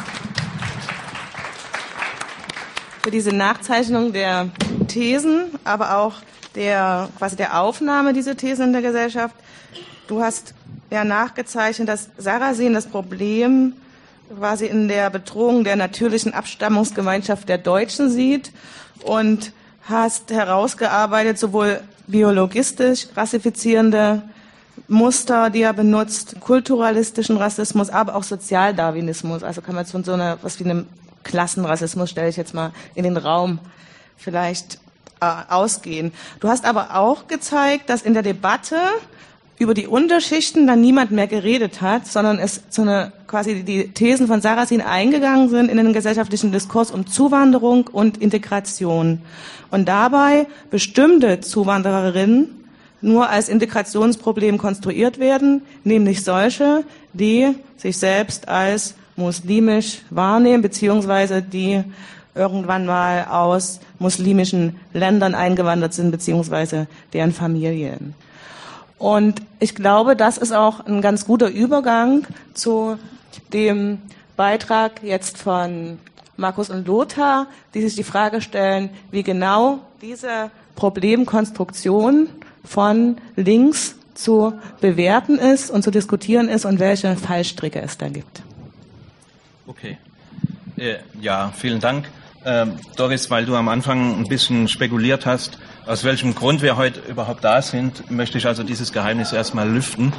Für diese Nachzeichnung der Thesen, aber auch der Aufnahme dieser Thesen in der Gesellschaft. Du hast ja nachgezeichnet, dass Sarrazin das Problem quasi in der Bedrohung der natürlichen Abstammungsgemeinschaft der Deutschen sieht und hast herausgearbeitet, sowohl biologistisch rassifizierende Muster, die er benutzt, kulturalistischen Rassismus, aber auch Sozialdarwinismus. Also kann man von so einer, was wie einem Klassenrassismus, stelle ich jetzt mal in den Raum, vielleicht ausgehen. Du hast aber auch gezeigt, dass in der Debatte über die Unterschichten dann niemand mehr geredet hat, sondern es quasi die Thesen von Sarrazin eingegangen sind in den gesellschaftlichen Diskurs um Zuwanderung und Integration. Und dabei bestimmte Zuwandererinnen nur als Integrationsproblem konstruiert werden, nämlich solche, die sich selbst als muslimisch wahrnehmen, beziehungsweise die irgendwann mal aus muslimischen Ländern eingewandert sind, beziehungsweise deren Familien. Und ich glaube, das ist auch ein ganz guter Übergang zu dem Beitrag jetzt von Markus und Lothar, die sich die Frage stellen, wie genau diese Problemkonstruktion von links zu bewerten ist und zu diskutieren ist und welche Fallstricke es da gibt. Okay. Ja, vielen Dank. Doris, weil du am Anfang ein bisschen spekuliert hast, aus welchem Grund wir heute überhaupt da sind, möchte ich also dieses Geheimnis erstmal lüften.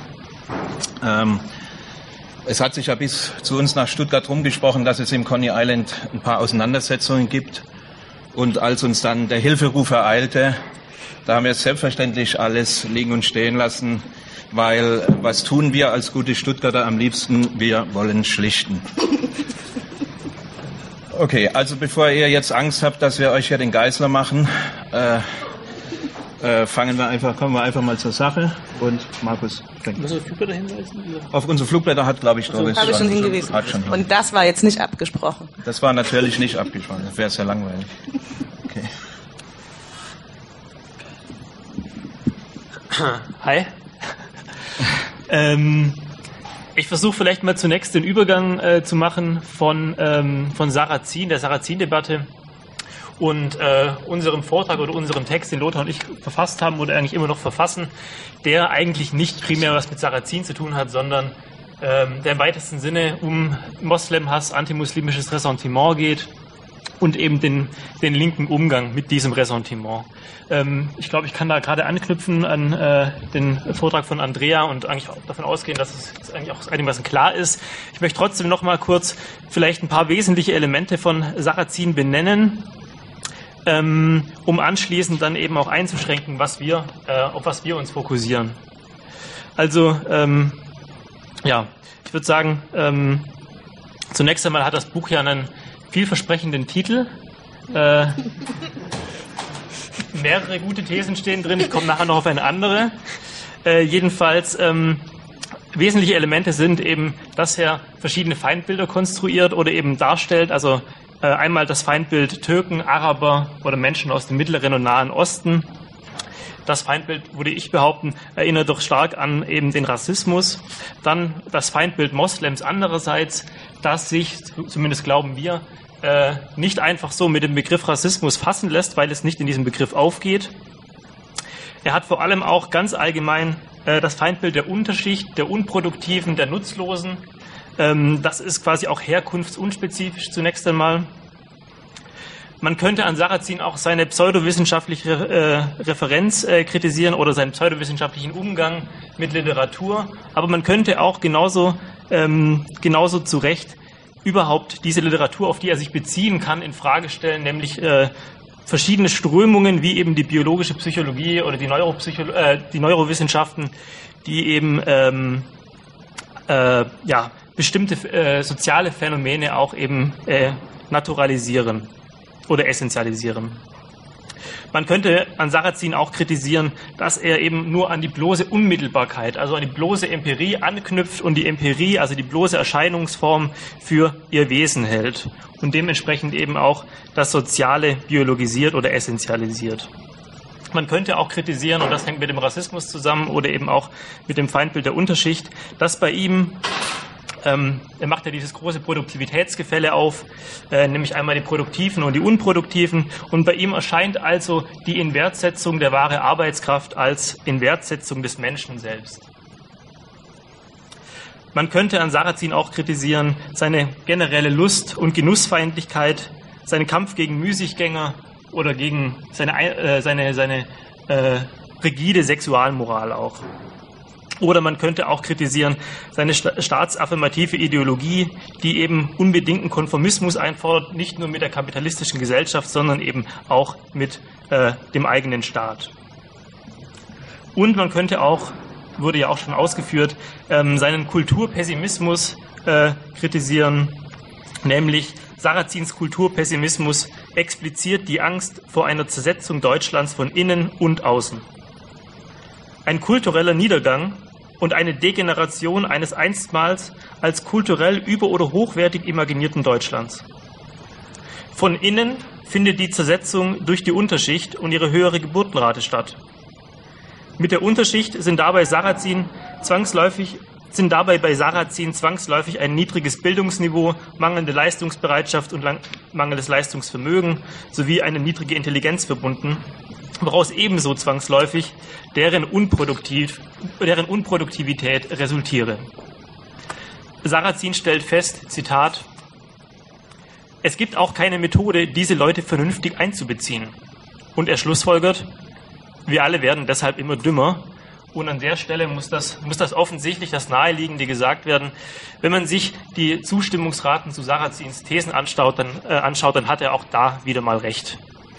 Es hat sich ja bis zu uns nach Stuttgart rumgesprochen, dass es im Coney Island ein paar Auseinandersetzungen gibt. Und als uns dann der Hilferuf ereilte, da haben wir selbstverständlich alles liegen und stehen lassen, weil was tun wir als gute Stuttgarter am liebsten? Wir wollen schlichten. Okay, also bevor ihr jetzt Angst habt, dass wir euch hier den Geißler machen, kommen wir einfach mal zur Sache. Und Markus fängt. Muss auf Flugblätter hinweisen? Auf unsere Flugblätter hat, glaube ich, Doris habe ich schon hingewiesen. Und das war jetzt nicht abgesprochen. Das war natürlich nicht abgesprochen. Das wäre sehr langweilig. Okay. Hi. Ich versuche vielleicht mal zunächst den Übergang zu machen von Sarrazin, der Sarrazin-Debatte und unserem Vortrag oder unserem Text, den Lothar und ich verfasst haben oder eigentlich immer noch verfassen, der eigentlich nicht primär was mit Sarrazin zu tun hat, sondern der im weitesten Sinne um Moslemhass, antimuslimisches Ressentiment geht und eben den linken Umgang mit diesem Ressentiment. Ich glaube, ich kann da gerade anknüpfen an den Vortrag von Andrea und eigentlich auch davon ausgehen, dass es eigentlich auch einigermaßen klar ist. Ich möchte trotzdem noch mal kurz vielleicht ein paar wesentliche Elemente von Sarrazin benennen, um anschließend dann eben auch einzuschränken, auf was wir uns fokussieren. Also, ich würde sagen, zunächst einmal hat das Buch ja einen vielversprechenden Titel. Mehrere gute Thesen stehen drin, ich komme nachher noch auf eine andere. Jedenfalls, wesentliche Elemente sind eben, dass er verschiedene Feindbilder konstruiert oder eben darstellt, also einmal das Feindbild Türken, Araber oder Menschen aus dem Mittleren und Nahen Osten. Das Feindbild, würde ich behaupten, erinnert doch stark an eben den Rassismus. Dann das Feindbild Moslems andererseits, das sich, zumindest glauben wir, nicht einfach so mit dem Begriff Rassismus fassen lässt, weil es nicht in diesem Begriff aufgeht. Er hat vor allem auch ganz allgemein das Feindbild der Unterschicht, der Unproduktiven, der Nutzlosen. Das ist quasi auch herkunftsunspezifisch zunächst einmal. Man könnte an Sarrazin auch seine pseudowissenschaftliche Referenz kritisieren oder seinen pseudowissenschaftlichen Umgang mit Literatur, aber man könnte auch genauso zu Recht überhaupt diese Literatur, auf die er sich beziehen kann, in Frage stellen, nämlich verschiedene Strömungen wie eben die biologische Psychologie oder die Neurowissenschaften, die eben bestimmte soziale Phänomene auch eben naturalisieren oder essentialisieren. Man könnte an Sarrazin auch kritisieren, dass er eben nur an die bloße Unmittelbarkeit, also an die bloße Empirie anknüpft und die Empirie, also die bloße Erscheinungsform, für ihr Wesen hält und dementsprechend eben auch das Soziale biologisiert oder essentialisiert. Man könnte auch kritisieren, und das hängt mit dem Rassismus zusammen oder eben auch mit dem Feindbild der Unterschicht, dass bei ihm er macht ja dieses große Produktivitätsgefälle auf, nämlich einmal die Produktiven und die Unproduktiven. Und bei ihm erscheint also die Inwertsetzung der wahren Arbeitskraft als Inwertsetzung des Menschen selbst. Man könnte an Sarrazin auch kritisieren seine generelle Lust- und Genussfeindlichkeit, seinen Kampf gegen Müßiggänger oder gegen seine rigide Sexualmoral auch. Oder man könnte auch kritisieren seine staatsaffirmative Ideologie, die eben unbedingten Konformismus einfordert, nicht nur mit der kapitalistischen Gesellschaft, sondern eben auch mit dem eigenen Staat. Und man könnte auch, wurde ja auch schon ausgeführt, seinen Kulturpessimismus kritisieren, nämlich Sarrazins Kulturpessimismus expliziert die Angst vor einer Zersetzung Deutschlands von innen und außen. Ein kultureller Niedergang und eine Degeneration eines einstmals als kulturell über- oder hochwertig imaginierten Deutschlands. Von innen findet die Zersetzung durch die Unterschicht und ihre höhere Geburtenrate statt. Mit der Unterschicht sind dabei bei Sarrazin zwangsläufig ein niedriges Bildungsniveau, mangelnde Leistungsbereitschaft und mangelndes Leistungsvermögen sowie eine niedrige Intelligenz verbunden, woraus ebenso zwangsläufig deren Unproduktivität resultiere. Sarrazin stellt fest, Zitat, es gibt auch keine Methode, diese Leute vernünftig einzubeziehen. Und er schlussfolgert, wir alle werden deshalb immer dümmer. Und an der Stelle muss das offensichtlich das Naheliegende gesagt werden. Wenn man sich die Zustimmungsraten zu Sarrazins Thesen anschaut, dann hat er auch da wieder mal recht.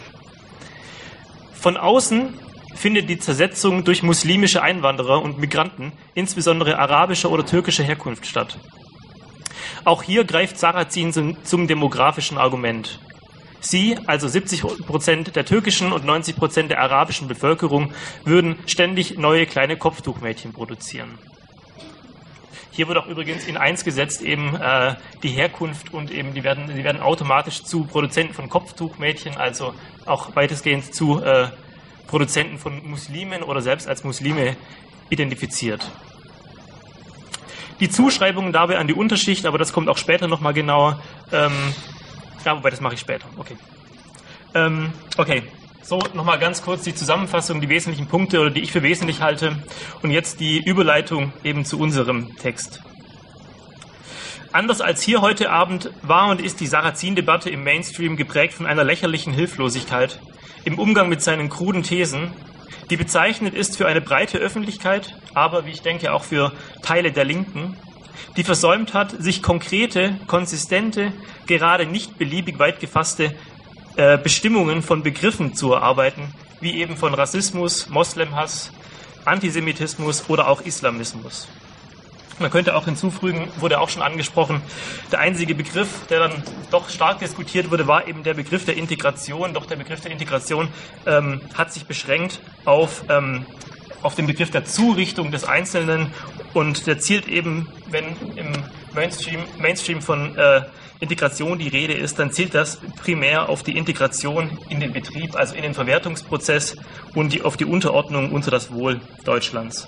Von außen findet die Zersetzung durch muslimische Einwanderer und Migranten, insbesondere arabischer oder türkischer Herkunft, statt. Auch hier greift Sarrazin zum demografischen Argument. Sie, also 70% der türkischen und 90% der arabischen Bevölkerung, würden ständig neue kleine Kopftuchmädchen produzieren. Hier wird auch übrigens in eins gesetzt eben die Herkunft und eben die werden automatisch zu Produzenten von Kopftuchmädchen, also auch weitestgehend zu Produzenten von Muslimen oder selbst als Muslime identifiziert. Die Zuschreibungen dabei an die Unterschicht, aber das kommt auch später nochmal genauer, ja, wobei das mache ich später, okay. Okay, so nochmal ganz kurz die Zusammenfassung, die wesentlichen Punkte, oder die ich für wesentlich halte, und jetzt die Überleitung eben zu unserem Text. Anders als hier heute Abend war und ist die Sarrazin-Debatte im Mainstream geprägt von einer lächerlichen Hilflosigkeit im Umgang mit seinen kruden Thesen, die bezeichnend ist für eine breite Öffentlichkeit, aber wie ich denke auch für Teile der Linken, die versäumt hat, sich konkrete, konsistente, gerade nicht beliebig weit gefasste Bestimmungen von Begriffen zu erarbeiten, wie eben von Rassismus, Moslemhass, Antisemitismus oder auch Islamismus. Man könnte auch hinzufügen, wurde auch schon angesprochen, der einzige Begriff, der dann doch stark diskutiert wurde, war eben der Begriff der Integration. Doch der Begriff der Integration hat sich beschränkt auf den Begriff der Zurichtung des Einzelnen, und der zielt eben, wenn im Mainstream von Integration die Rede ist, dann zielt das primär auf die Integration in den Betrieb, also in den Verwertungsprozess und auf die Unterordnung unter das Wohl Deutschlands.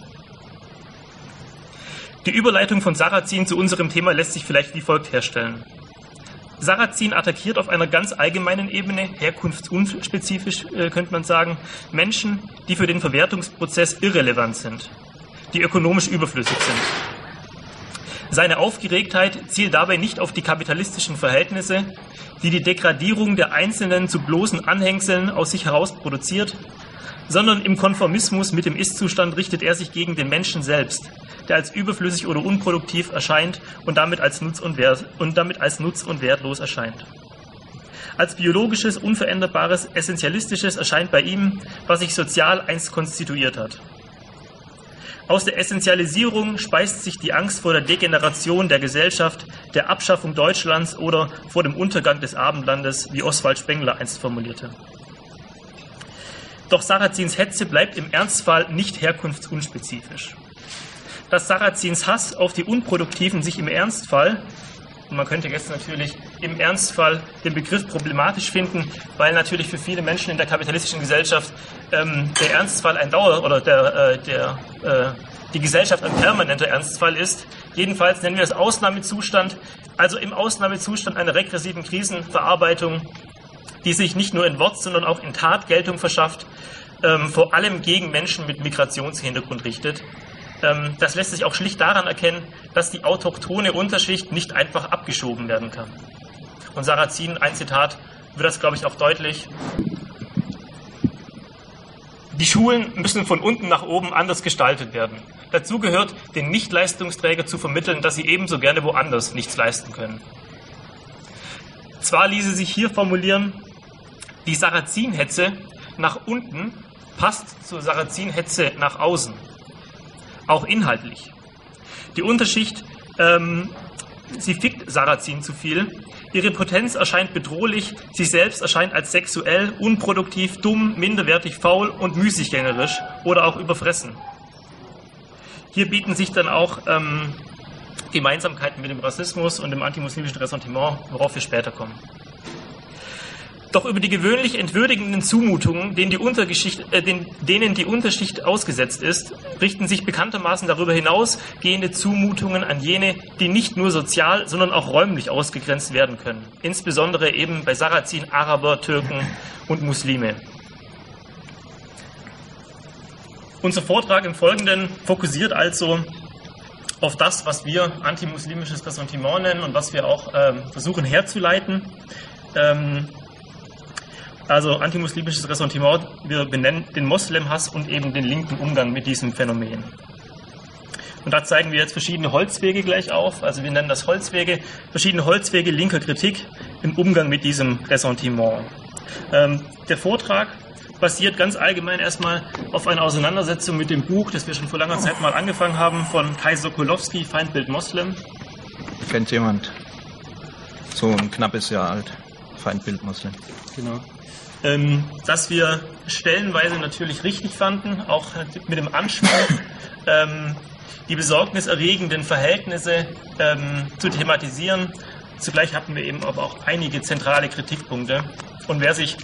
Die Überleitung von Sarrazin zu unserem Thema lässt sich vielleicht wie folgt herstellen. Sarrazin attackiert auf einer ganz allgemeinen Ebene, herkunftsunspezifisch könnte man sagen, Menschen, die für den Verwertungsprozess irrelevant sind, die ökonomisch überflüssig sind. Seine Aufgeregtheit zielt dabei nicht auf die kapitalistischen Verhältnisse, die die Degradierung der Einzelnen zu bloßen Anhängseln aus sich heraus produziert, sondern im Konformismus mit dem Ist-Zustand richtet er sich gegen den Menschen selbst, der als überflüssig oder unproduktiv erscheint und damit als nutz- und wertlos erscheint. Als biologisches, unveränderbares, essentialistisches erscheint bei ihm, was sich sozial einst konstituiert hat. Aus der Essentialisierung speist sich die Angst vor der Degeneration der Gesellschaft, der Abschaffung Deutschlands oder vor dem Untergang des Abendlandes, wie Oswald Spengler einst formulierte. Doch Sarrazins Hetze bleibt im Ernstfall nicht herkunftsunspezifisch. Dass Sarrazins Hass auf die Unproduktiven sich im Ernstfall, und man könnte jetzt natürlich im Ernstfall den Begriff problematisch finden, weil natürlich für viele Menschen in der kapitalistischen Gesellschaft der Ernstfall ein die Gesellschaft ein permanenter Ernstfall ist. Jedenfalls nennen wir es Ausnahmezustand, also im Ausnahmezustand einer regressiven Krisenverarbeitung, die sich nicht nur in Wort, sondern auch in Tat Geltung verschafft, vor allem gegen Menschen mit Migrationshintergrund richtet. Das lässt sich auch schlicht daran erkennen, dass die autochthone Unterschicht nicht einfach abgeschoben werden kann. Und Sarrazin, ein Zitat, wird das, glaube ich, auch deutlich. Die Schulen müssen von unten nach oben anders gestaltet werden. Dazu gehört, den Nichtleistungsträger zu vermitteln, dass sie ebenso gerne woanders nichts leisten können. Zwar ließe sich hier formulieren, die Sarrazin-Hetze nach unten passt zur Sarrazin-Hetze nach außen. Auch inhaltlich. Die Unterschicht, sie fickt Sarrazin zu viel, ihre Potenz erscheint bedrohlich, sie selbst erscheint als sexuell, unproduktiv, dumm, minderwertig, faul und müßiggängerisch oder auch überfressen. Hier bieten sich dann auch Gemeinsamkeiten mit dem Rassismus und dem antimuslimischen Ressentiment, worauf wir später kommen. Doch über die gewöhnlich entwürdigenden Zumutungen, denen die Unterschicht ausgesetzt ist, richten sich bekanntermaßen darüber hinausgehende Zumutungen an jene, die nicht nur sozial, sondern auch räumlich ausgegrenzt werden können. Insbesondere eben bei Sarrazin, Araber, Türken und Muslime. Unser Vortrag im Folgenden fokussiert also auf das, was wir antimuslimisches Ressentiment nennen und was wir auch versuchen herzuleiten. Also antimuslimisches Ressentiment, wir benennen den Moslemhass und eben den linken Umgang mit diesem Phänomen. Und da zeigen wir jetzt verschiedene Holzwege gleich auf. Also wir nennen das verschiedene Holzwege linker Kritik im Umgang mit diesem Ressentiment. Der Vortrag basiert ganz allgemein erstmal auf einer Auseinandersetzung mit dem Buch, das wir schon vor langer Zeit mal angefangen haben, von Kai Sokolowski, Feindbild Moslem. Kennt jemand? so ein knappes Jahr alt, Feindbild Moslem. Genau. Dass wir stellenweise natürlich richtig fanden, auch mit dem Anspruch, die besorgniserregenden Verhältnisse zu thematisieren. Zugleich hatten wir eben aber auch einige zentrale Kritikpunkte. Und wer sich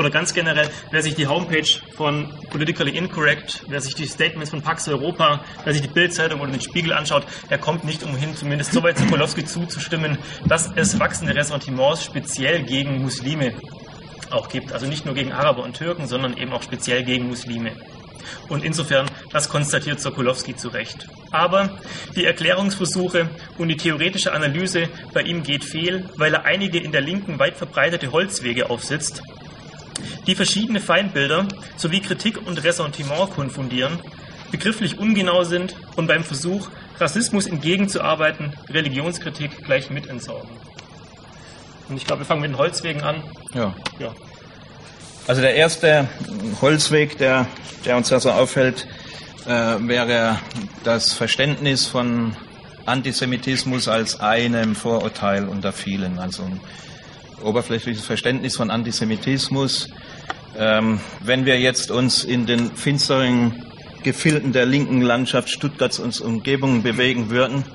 die Homepage von Politically Incorrect, wer sich die Statements von Pax Europa, wer sich die Bild-Zeitung oder den Spiegel anschaut, der kommt nicht umhin, zumindest so weit Sokolowski zuzustimmen, dass es wachsende Ressentiments speziell gegen Muslime auch gibt. Also nicht nur gegen Araber und Türken, sondern eben auch speziell gegen Muslime. Und insofern, das konstatiert Sokolowski zu Recht. Aber die Erklärungsversuche und die theoretische Analyse bei ihm geht fehl, weil er einige in der Linken weit verbreitete Holzwege aufsetzt, die verschiedene Feindbilder sowie Kritik und Ressentiment konfundieren, begrifflich ungenau sind und beim Versuch, Rassismus entgegenzuarbeiten, Religionskritik gleich mit entsorgen. Und ich glaube, wir fangen mit den Holzwegen an. Ja. Also der erste Holzweg, der uns da so auffällt, wäre das Verständnis von Antisemitismus als einem Vorurteil unter vielen. Also ein oberflächliches Verständnis von Antisemitismus. Wenn wir jetzt uns in den finsteren Gefilden der linken Landschaft Stuttgarts und Umgebung bewegen würden,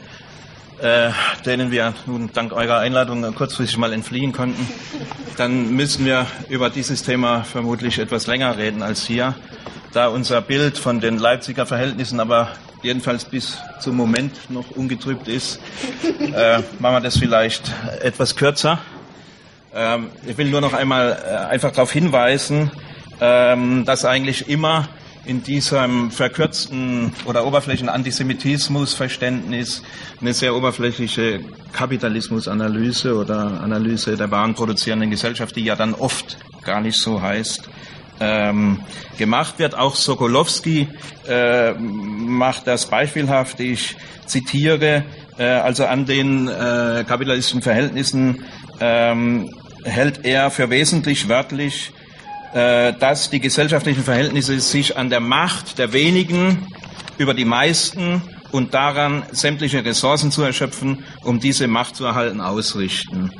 denen wir nun dank eurer Einladung kurzfristig mal entfliehen konnten, dann müssen wir über dieses Thema vermutlich etwas länger reden als hier. Da unser Bild von den Leipziger Verhältnissen aber jedenfalls bis zum Moment noch ungetrübt ist, machen wir das vielleicht etwas kürzer. Ich will nur noch einmal einfach darauf hinweisen, dass eigentlich immer in diesem verkürzten oder oberflächlichen Antisemitismusverständnis eine sehr oberflächliche Kapitalismusanalyse oder Analyse der warenproduzierenden Gesellschaft, die ja dann oft gar nicht so heißt, gemacht wird. Auch Sokolowski macht das beispielhaft. Ich zitiere, also an den kapitalistischen Verhältnissen hält er für wesentlich wörtlich, dass die gesellschaftlichen Verhältnisse sich an der Macht der wenigen über die meisten und daran sämtliche Ressourcen zu erschöpfen, um diese Macht zu erhalten, ausrichten.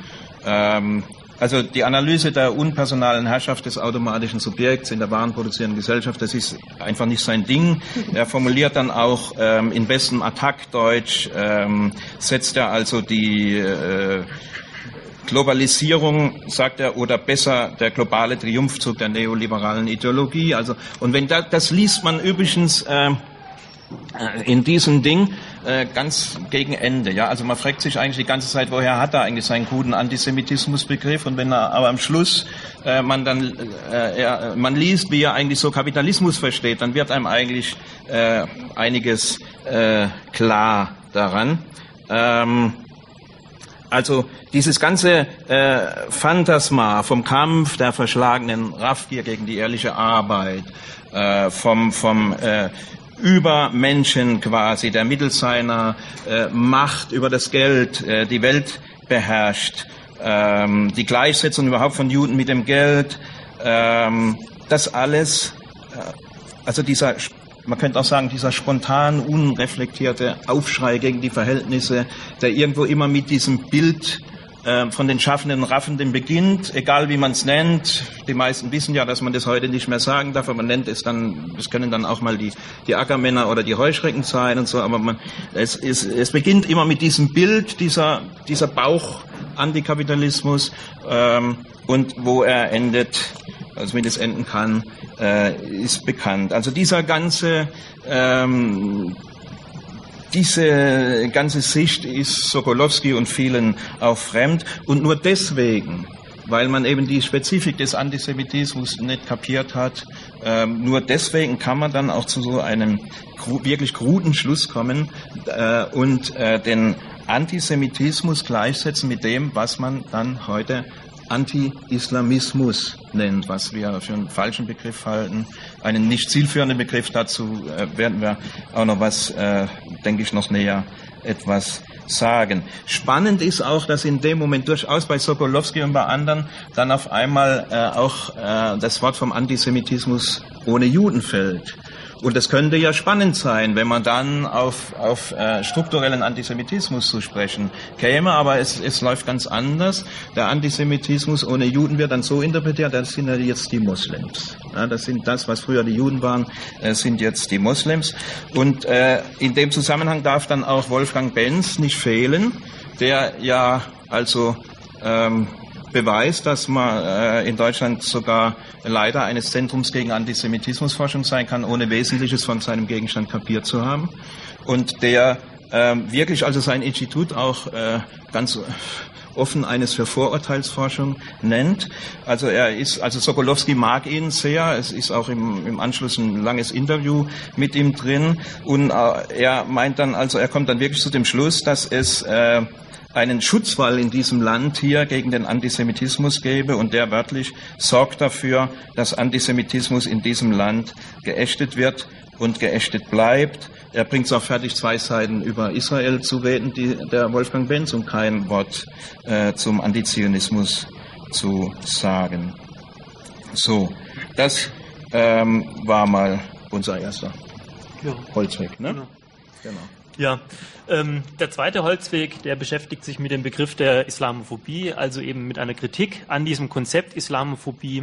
Also die Analyse der unpersonalen Herrschaft des automatischen Subjekts in der warenproduzierenden Gesellschaft, das ist einfach nicht sein Ding. Er formuliert dann auch in bestem Attackdeutsch, setzt er also die Globalisierung, sagt er, oder besser der globale Triumphzug der neoliberalen Ideologie. Also, und wenn das liest man übrigens in diesem Ding ganz gegen Ende. Ja, also man fragt sich eigentlich die ganze Zeit, woher hat er eigentlich seinen guten Antisemitismusbegriff? Und wenn er aber am Schluss man liest, wie er eigentlich so Kapitalismus versteht, dann wird einem eigentlich einiges klar daran. Also dieses ganze Phantasma vom Kampf der verschlagenen Raffgier gegen die ehrliche Arbeit, vom Übermenschen quasi, der mittels seiner Macht über das Geld die Welt beherrscht, die Gleichsetzung überhaupt von Juden mit dem Geld, das alles, also man könnte auch sagen, dieser spontan unreflektierte Aufschrei gegen die Verhältnisse, der irgendwo immer mit diesem Bild von den Schaffenden, Raffenden beginnt, egal wie man es nennt. Die meisten wissen ja, dass man das heute nicht mehr sagen darf, aber man nennt es dann, es können dann auch mal die Ackermänner oder die Heuschrecken sein und so, aber es beginnt immer mit diesem Bild, dieser Bauch-Antikapitalismus, und wo er endet, also wie das enden kann, ist bekannt. Also diese ganze Sicht ist Sokolowski und vielen auch fremd, und nur deswegen, weil man eben die Spezifik des Antisemitismus nicht kapiert hat, nur deswegen kann man dann auch zu so einem wirklich kruden Schluss kommen und den Antisemitismus gleichsetzen mit dem, was man dann heute Anti-Islamismus nennt, was wir für einen falschen Begriff halten, einen nicht zielführenden Begriff. Dazu werden wir auch noch was, denke ich, noch näher etwas sagen. Spannend ist auch, dass in dem Moment durchaus bei Sokolowski und bei anderen dann auf einmal auch das Wort vom Antisemitismus ohne Juden fällt. Und es könnte ja spannend sein, wenn man dann auf strukturellen Antisemitismus zu sprechen käme, aber es läuft ganz anders. Der Antisemitismus ohne Juden wird dann so interpretiert, das sind ja jetzt die Moslems. Ja, das sind das, was früher die Juden waren, sind jetzt die Moslems. Und in dem Zusammenhang darf dann auch Wolfgang Benz nicht fehlen, der ja also beweist, dass man in Deutschland sogar Leiter eines Zentrums gegen Antisemitismusforschung sein kann, ohne Wesentliches von seinem Gegenstand kapiert zu haben. Und der wirklich also sein Institut auch ganz offen eines für Vorurteilsforschung nennt. Also Sokolowski mag ihn sehr. Es ist auch im Anschluss ein langes Interview mit ihm drin. Und er meint dann, also er kommt dann wirklich zu dem Schluss, dass es einen Schutzwall in diesem Land hier gegen den Antisemitismus gäbe und der wörtlich sorgt dafür, dass Antisemitismus in diesem Land geächtet wird und geächtet bleibt. Er bringt es auch fertig, 2 Seiten über Israel zu reden, der Wolfgang Benz, um kein Wort zum Antizionismus zu sagen. So, das war mal unser erster Holzweg, ne? Genau. Ja, der zweite Holzweg, der beschäftigt sich mit dem Begriff der Islamophobie, also eben mit einer Kritik an diesem Konzept Islamophobie.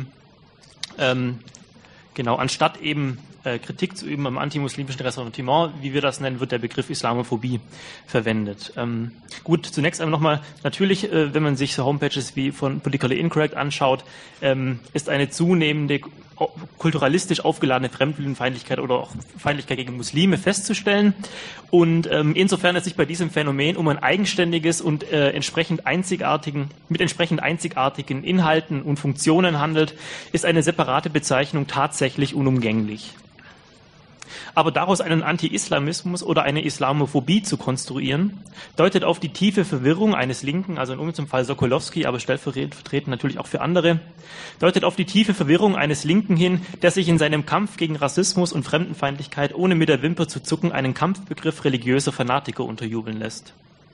Genau, anstatt eben Kritik zu üben am antimuslimischen Ressentiment, wie wir das nennen, wird der Begriff Islamophobie verwendet. Gut, zunächst einmal nochmal, natürlich, wenn man sich so Homepages wie von Politically Incorrect anschaut, ist eine zunehmende kulturalistisch aufgeladene Fremdenfeindlichkeit oder auch Feindlichkeit gegen Muslime festzustellen. Und insofern es sich bei diesem Phänomen um ein eigenständiges und mit entsprechend einzigartigen Inhalten und Funktionen handelt, ist eine separate Bezeichnung tatsächlich unumgänglich. Aber daraus einen Anti-Islamismus oder eine Islamophobie zu konstruieren, deutet auf die tiefe Verwirrung eines Linken, also in unserem Fall Sokolowski, aber stellvertretend natürlich auch für andere, deutet auf die tiefe Verwirrung eines Linken hin, der sich in seinem Kampf gegen Rassismus und Fremdenfeindlichkeit ohne mit der Wimper zu zucken einen Kampfbegriff religiöser Fanatiker unterjubeln lässt.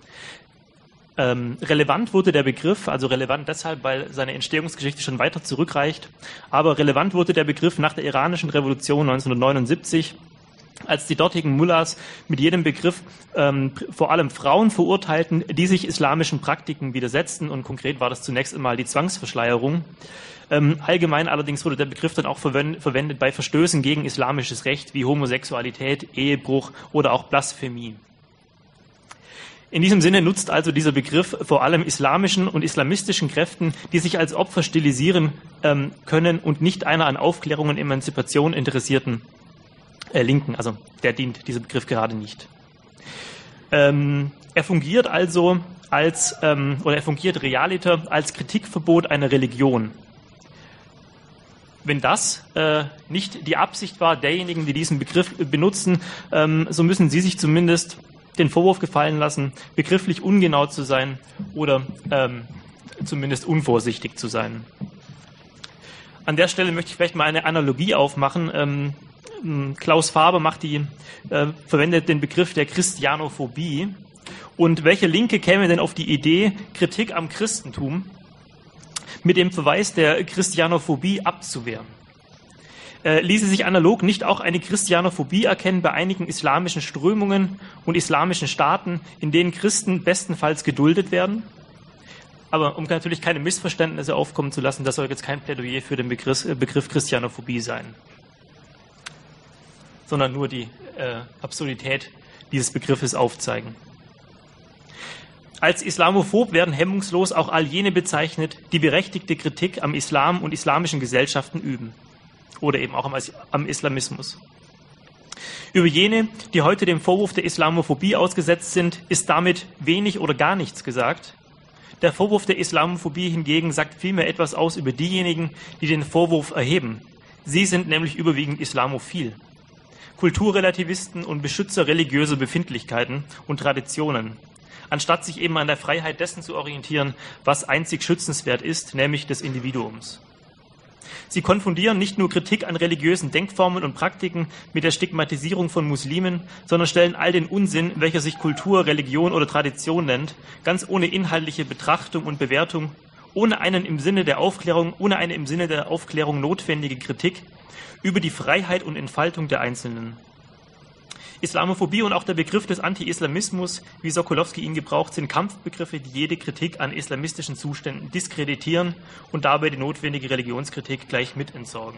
Relevant wurde der Begriff, also relevant deshalb, weil seine Entstehungsgeschichte schon weiter zurückreicht, aber relevant wurde der Begriff nach der iranischen Revolution 1979, als die dortigen Mullahs mit jedem Begriff vor allem Frauen verurteilten, die sich islamischen Praktiken widersetzten, und konkret war das zunächst einmal die Zwangsverschleierung. Allgemein allerdings wurde der Begriff dann auch verwendet bei Verstößen gegen islamisches Recht wie Homosexualität, Ehebruch oder auch Blasphemie. In diesem Sinne nutzt also dieser Begriff vor allem islamischen und islamistischen Kräften, die sich als Opfer stilisieren können und nicht einer an Aufklärung und Emanzipation interessierten Linken. Also der dient dieser Begriff gerade nicht. Er fungiert also er fungiert realiter als Kritikverbot einer Religion. Wenn das nicht die Absicht war derjenigen, die diesen Begriff benutzen, so müssen sie sich zumindest den Vorwurf gefallen lassen, begrifflich ungenau zu sein oder zumindest unvorsichtig zu sein. An der Stelle möchte ich vielleicht mal eine Analogie aufmachen. Klaus Faber verwendet den Begriff der Christianophobie. Und welche Linke käme denn auf die Idee, Kritik am Christentum mit dem Verweis der Christianophobie abzuwehren? Ließe sich analog nicht auch eine Christianophobie erkennen bei einigen islamischen Strömungen und islamischen Staaten, in denen Christen bestenfalls geduldet werden? Aber um natürlich keine Missverständnisse aufkommen zu lassen, das soll jetzt kein Plädoyer für den Begriff Christianophobie sein, sondern nur die Absurdität dieses Begriffes aufzeigen. Als islamophob werden hemmungslos auch all jene bezeichnet, die berechtigte Kritik am Islam und islamischen Gesellschaften üben. Oder eben auch am Islamismus. Über jene, die heute dem Vorwurf der Islamophobie ausgesetzt sind, ist damit wenig oder gar nichts gesagt. Der Vorwurf der Islamophobie hingegen sagt vielmehr etwas aus über diejenigen, die den Vorwurf erheben. Sie sind nämlich überwiegend islamophil. Kulturrelativisten und Beschützer religiöser Befindlichkeiten und Traditionen, anstatt sich eben an der Freiheit dessen zu orientieren, was einzig schützenswert ist, nämlich des Individuums. Sie konfundieren nicht nur Kritik an religiösen Denkformen und Praktiken mit der Stigmatisierung von Muslimen, sondern stellen all den Unsinn, welcher sich Kultur, Religion oder Tradition nennt, ganz ohne inhaltliche Betrachtung und Bewertung ohne eine im Sinne der Aufklärung notwendige Kritik über die Freiheit und Entfaltung der Einzelnen. Islamophobie und auch der Begriff des Anti-Islamismus, wie Sokolowski ihn gebraucht, sind Kampfbegriffe, die jede Kritik an islamistischen Zuständen diskreditieren und dabei die notwendige Religionskritik gleich mit entsorgen.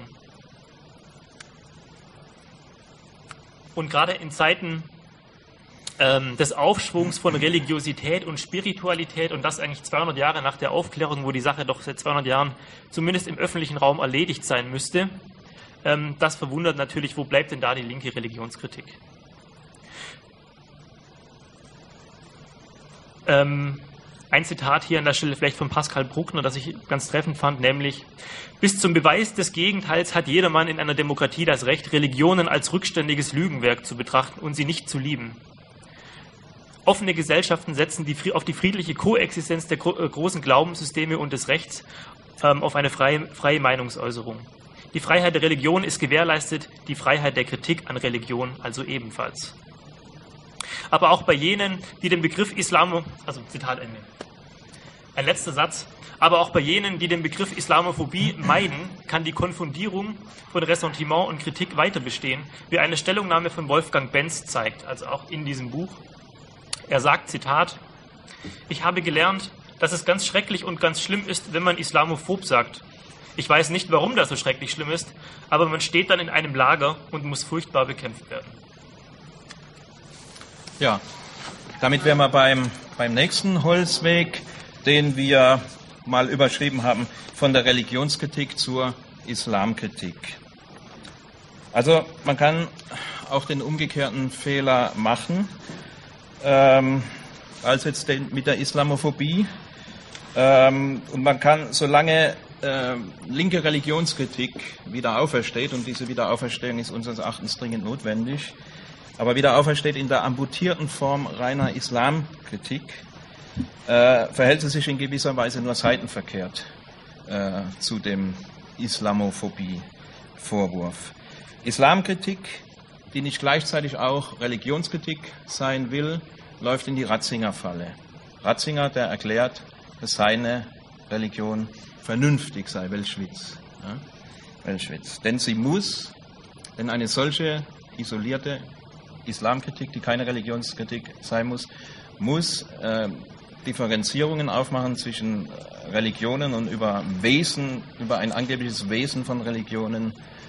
Und gerade in Zeiten des Aufschwungs von Religiosität und Spiritualität, und das eigentlich 200 Jahre nach der Aufklärung, wo die Sache doch seit 200 Jahren zumindest im öffentlichen Raum erledigt sein müsste, das verwundert natürlich, wo bleibt denn da die linke Religionskritik? Ein Zitat hier an der Stelle vielleicht von Pascal Bruckner, das ich ganz treffend fand, nämlich: Bis zum Beweis des Gegenteils hat jedermann in einer Demokratie das Recht, Religionen als rückständiges Lügenwerk zu betrachten und sie nicht zu lieben. Offene Gesellschaften setzen auf die friedliche Koexistenz der großen Glaubenssysteme und des Rechts auf eine freie Meinungsäußerung. Die Freiheit der Religion ist gewährleistet, die Freiheit der Kritik an Religion also ebenfalls. Aber auch bei jenen, die den Begriff Zitat Ende. Ein letzter Satz. Aber auch bei jenen, die den Begriff Islamophobie meiden, kann die Konfundierung von Ressentiment und Kritik weiter bestehen, wie eine Stellungnahme von Wolfgang Benz zeigt, also auch in diesem Buch. Er sagt, Zitat: Ich habe gelernt, dass es ganz schrecklich und ganz schlimm ist, wenn man islamophob sagt. Ich weiß nicht, warum das so schrecklich schlimm ist, aber man steht dann in einem Lager und muss furchtbar bekämpft werden. Ja, damit wären wir beim nächsten Holzweg, den wir mal überschrieben haben, von der Religionskritik zur Islamkritik. Also man kann auch den umgekehrten Fehler machen, als jetzt mit der Islamophobie. Und man kann, solange linke Religionskritik wieder aufersteht, und diese Wiederauferstehung ist unseres Erachtens dringend notwendig, aber wieder aufersteht in der amputierten Form reiner Islamkritik, verhält sie sich in gewisser Weise nur seitenverkehrt zu dem Islamophobie-Vorwurf. Islamkritik, die nicht gleichzeitig auch Religionskritik sein will, läuft in die Ratzinger-Falle. Ratzinger, der erklärt, dass seine Religion vernünftig sei, Weltschwitz. Ja? Weltschwitz. Denn eine solche isolierte Islamkritik, die keine Religionskritik sein muss Differenzierungen aufmachen zwischen Religionen und über ein angebliches Wesen von Religionen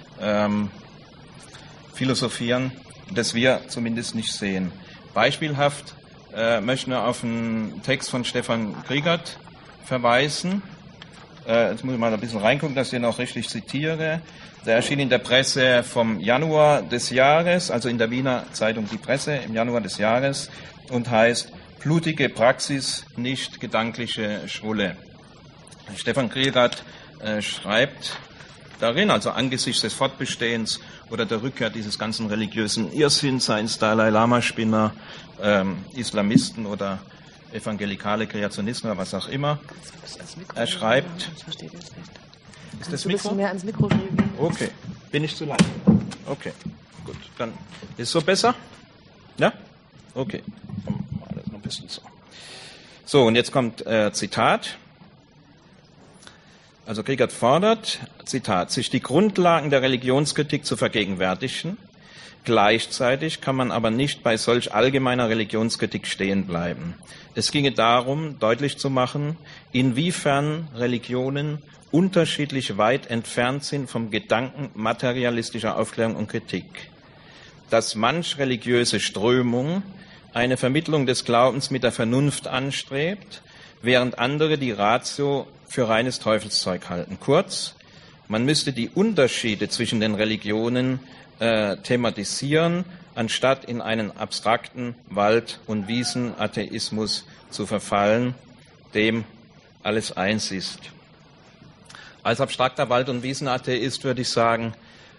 philosophieren, das wir zumindest nicht sehen. Beispielhaft möchten wir auf einen Text von Stefan Kriegert verweisen. Jetzt muss ich mal ein bisschen reingucken, dass ich den auch richtig zitiere. Der erschien in der Presse vom Januar des Jahres, also in der Wiener Zeitung Die Presse im Januar des Jahres, und heißt Blutige Praxis, nicht gedankliche Schrulle. Stefan Kriegert schreibt darin, also angesichts des Fortbestehens oder der Rückkehr dieses ganzen religiösen Irrsinns, seien es Dalai Lama-Spinner, Islamisten oder evangelikale Kreationisten oder was auch immer. Er schreibt... Ist das Mikro? Mehr ans Mikro reden. Okay. Bin ich zu leise? Okay, gut. Dann ist es so besser? Ja? Okay. Das noch ein bisschen so. So, und jetzt kommt Zitat. Also Kriegert fordert, Zitat, sich die Grundlagen der Religionskritik zu vergegenwärtigen. Gleichzeitig kann man aber nicht bei solch allgemeiner Religionskritik stehen bleiben. Es ginge darum, deutlich zu machen, inwiefern Religionen unterschiedlich weit entfernt sind vom Gedanken materialistischer Aufklärung und Kritik. Dass manch religiöse Strömung eine Vermittlung des Glaubens mit der Vernunft anstrebt, während andere die Ratio für reines Teufelszeug halten. Kurz, man müsste die Unterschiede zwischen den Religionen thematisieren, anstatt in einen abstrakten Wald- und Wiesenatheismus zu verfallen, dem alles eins ist. Als abstrakter Wald- und Wiesenatheist würde ich sagen,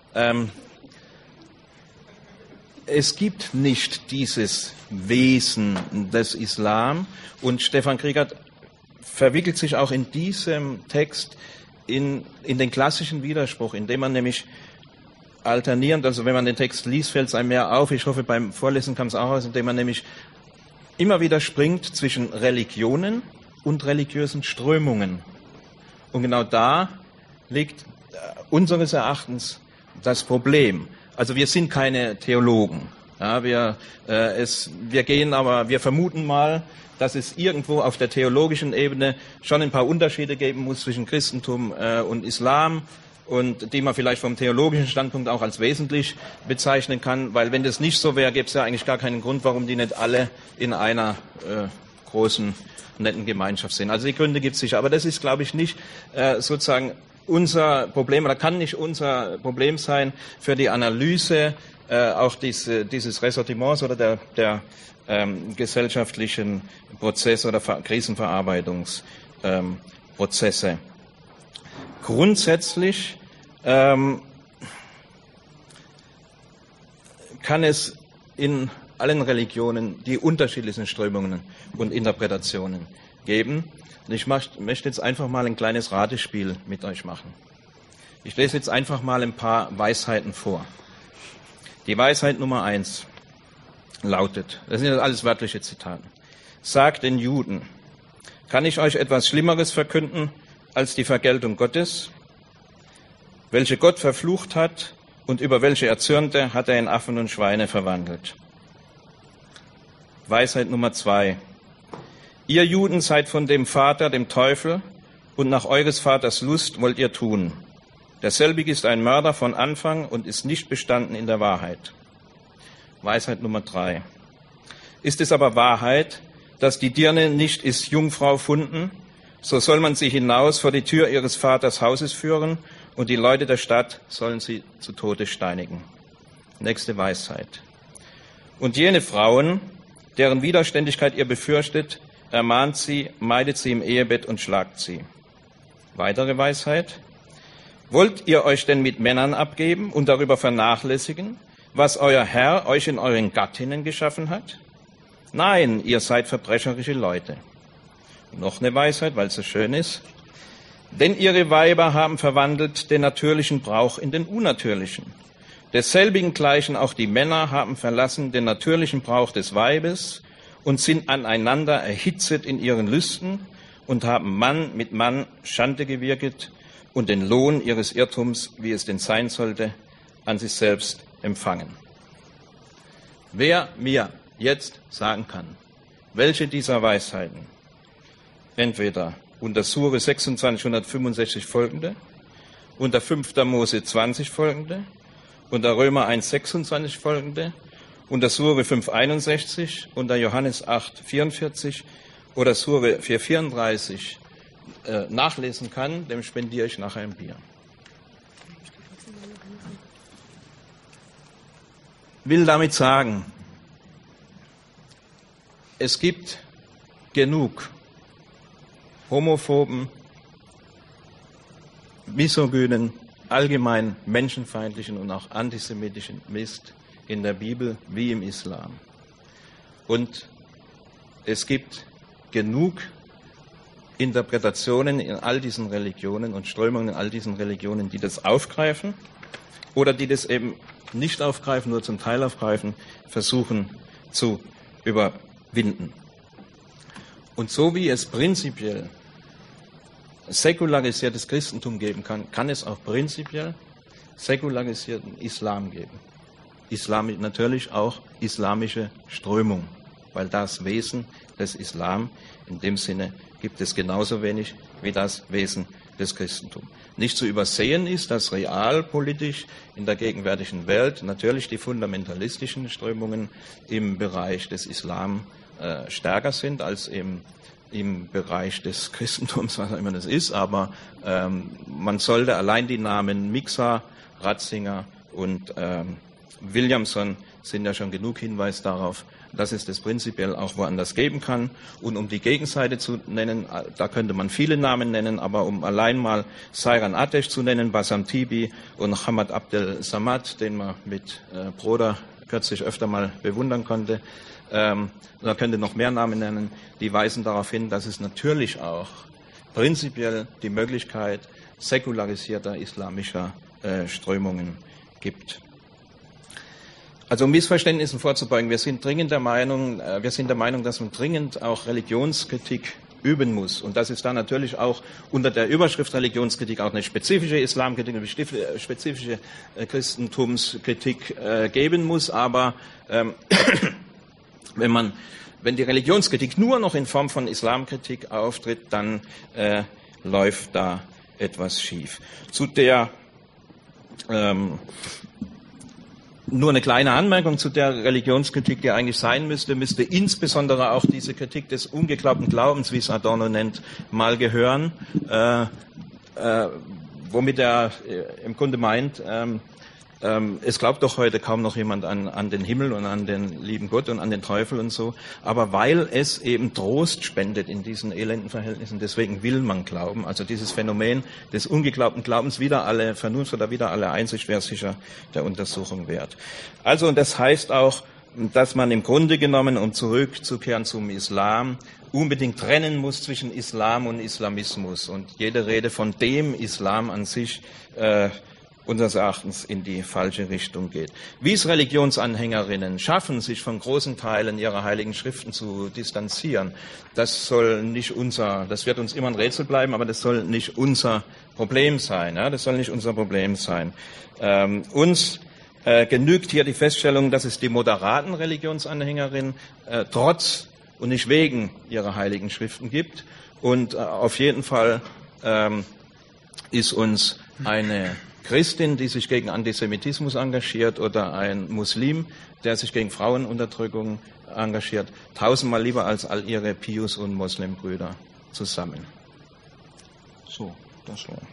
es gibt nicht dieses Wesen des Islam, und Stefan Kriegert verwickelt sich auch in diesem Text in den klassischen Widerspruch, indem man nämlich alternierend, also wenn man den Text liest, fällt es einem mehr auf, ich hoffe beim Vorlesen kam es auch aus, indem man nämlich immer wieder springt zwischen Religionen und religiösen Strömungen. Und genau da liegt unseres Erachtens das Problem. Also wir sind keine Theologen. Ja, wir vermuten mal, dass es irgendwo auf der theologischen Ebene schon ein paar Unterschiede geben muss zwischen Christentum und Islam und die man vielleicht vom theologischen Standpunkt auch als wesentlich bezeichnen kann, weil wenn das nicht so wäre, gäbe es ja eigentlich gar keinen Grund, warum die nicht alle in einer großen, netten Gemeinschaft sind. Also die Gründe gibt es sicher, aber das ist, glaube ich, nicht sozusagen unser Problem oder kann nicht unser Problem sein für die Analyse auch dieses Ressortiments oder der gesellschaftlichen Prozesse oder Krisenverarbeitungsprozesse. Grundsätzlich kann es in allen Religionen die unterschiedlichsten Strömungen und Interpretationen geben. Und ich möchte jetzt einfach mal ein kleines Ratespiel mit euch machen. Ich lese jetzt einfach mal ein paar Weisheiten vor. Die Weisheit Nummer 1 lautet, das sind alles wörtliche Zitate: Sagt den Juden, kann ich euch etwas Schlimmeres verkünden als die Vergeltung Gottes, welche Gott verflucht hat und über welche er zürnte, hat er in Affen und Schweine verwandelt. Weisheit Nummer 2. Ihr Juden seid von dem Vater, dem Teufel, und nach eures Vaters Lust wollt ihr tun. Derselbige ist ein Mörder von Anfang und ist nicht bestanden in der Wahrheit. Weisheit Nummer 3. Ist es aber Wahrheit, dass die Dirne nicht ist Jungfrau funden, so soll man sie hinaus vor die Tür ihres Vaters Hauses führen, und die Leute der Stadt sollen sie zu Tode steinigen. Nächste Weisheit. Und jene Frauen, deren Widerständigkeit ihr befürchtet, ermahnt sie, meidet sie im Ehebett und schlagt sie. Weitere Weisheit. Wollt ihr euch denn mit Männern abgeben und darüber vernachlässigen, was euer Herr euch in euren Gattinnen geschaffen hat? Nein, ihr seid verbrecherische Leute. Noch eine Weisheit, weil es so schön ist. Denn ihre Weiber haben verwandelt den natürlichen Brauch in den unnatürlichen. Desselbigen gleichen auch die Männer haben verlassen den natürlichen Brauch des Weibes und sind aneinander erhitzet in ihren Lüsten und haben Mann mit Mann Schande gewirket und den Lohn ihres Irrtums, wie es denn sein sollte, an sich selbst empfangen. Wer mir jetzt sagen kann, welche dieser Weisheiten entweder unter Sure 2665 folgende, unter 5. Mose 20 folgende, unter Römer 1,26 folgende, unter Sure 5,61, unter Johannes 8,44 oder Sure 4,34 nachlesen kann, dem spendiere ich nachher ein Bier. Will damit sagen, es gibt genug homophoben, misogynen, allgemein menschenfeindlichen und auch antisemitischen Mist in der Bibel wie im Islam. Und es gibt genug Interpretationen in all diesen Religionen und Strömungen in all diesen Religionen, die das aufgreifen oder die das eben nicht aufgreifen, nur zum Teil aufgreifen, versuchen zu überwinden. Und so wie es prinzipiell säkularisiertes Christentum geben kann, kann es auch prinzipiell säkularisierten Islam geben. Islam natürlich auch islamische Strömung, weil das Wesen des Islam in dem Sinne gibt es genauso wenig wie das Wesen des Christentums. Nicht zu übersehen ist, dass realpolitisch in der gegenwärtigen Welt natürlich die fundamentalistischen Strömungen im Bereich des Islam stärker sind als im Bereich des Christentums, was auch immer das ist, aber man sollte allein die Namen Mixa, Ratzinger und Williamson sind ja schon genug Hinweis darauf, dass es das prinzipiell auch woanders geben kann. Und um die Gegenseite zu nennen, da könnte man viele Namen nennen, aber um allein mal Sairan Atesh zu nennen, Bassam Tibi und Hamad Abdel Samad, den man mit Broder kürzlich öfter mal bewundern konnte, da könnte noch mehr Namen nennen, die weisen darauf hin, dass es natürlich auch prinzipiell die Möglichkeit säkularisierter islamischer Strömungen gibt. Also um Missverständnissen vorzubeugen, wir sind der Meinung, dass man dringend auch Religionskritik üben muss. Und dass es da natürlich auch unter der Überschrift Religionskritik auch eine spezifische Islamkritik, eine spezifische Christentumskritik geben muss. Aber wenn die Religionskritik nur noch in Form von Islamkritik auftritt, dann läuft da etwas schief. Zu der nur eine kleine Anmerkung zu der Religionskritik, die eigentlich sein müsste insbesondere auch diese Kritik des ungeglaubten Glaubens, wie es Adorno nennt, mal gehören, womit er im Grunde meint, es glaubt doch heute kaum noch jemand an den Himmel und an den lieben Gott und an den Teufel und so, aber weil es eben Trost spendet in diesen elenden Verhältnissen, deswegen will man glauben. Also dieses Phänomen des ungeglaubten Glaubens, wider alle Vernunft oder wider alle Einsicht, wäre sicher der Untersuchung wert. Also, und das heißt auch, dass man im Grunde genommen, um zurückzukehren zum Islam, unbedingt trennen muss zwischen Islam und Islamismus und jede Rede von dem Islam an sich unseres Erachtens in die falsche Richtung geht. Wie es Religionsanhängerinnen schaffen, sich von großen Teilen ihrer heiligen Schriften zu distanzieren, das wird uns immer ein Rätsel bleiben, aber das soll nicht unser Problem sein. Ja? Das soll nicht unser Problem sein. Uns genügt hier die Feststellung, dass es die moderaten Religionsanhängerinnen trotz und nicht wegen ihrer heiligen Schriften gibt. Und auf jeden Fall ist uns eine Christin, die sich gegen Antisemitismus engagiert, oder ein Muslim, der sich gegen Frauenunterdrückung engagiert, tausendmal lieber als all ihre Pius- und Moslembrüder zusammen. So, das war.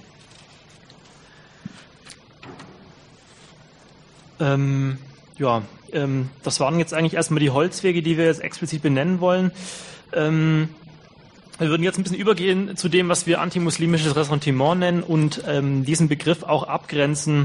Das waren jetzt eigentlich erstmal die Holzwege, die wir jetzt explizit benennen wollen. Wir würden jetzt ein bisschen übergehen zu dem, was wir antimuslimisches Ressentiment nennen und diesen Begriff auch abgrenzen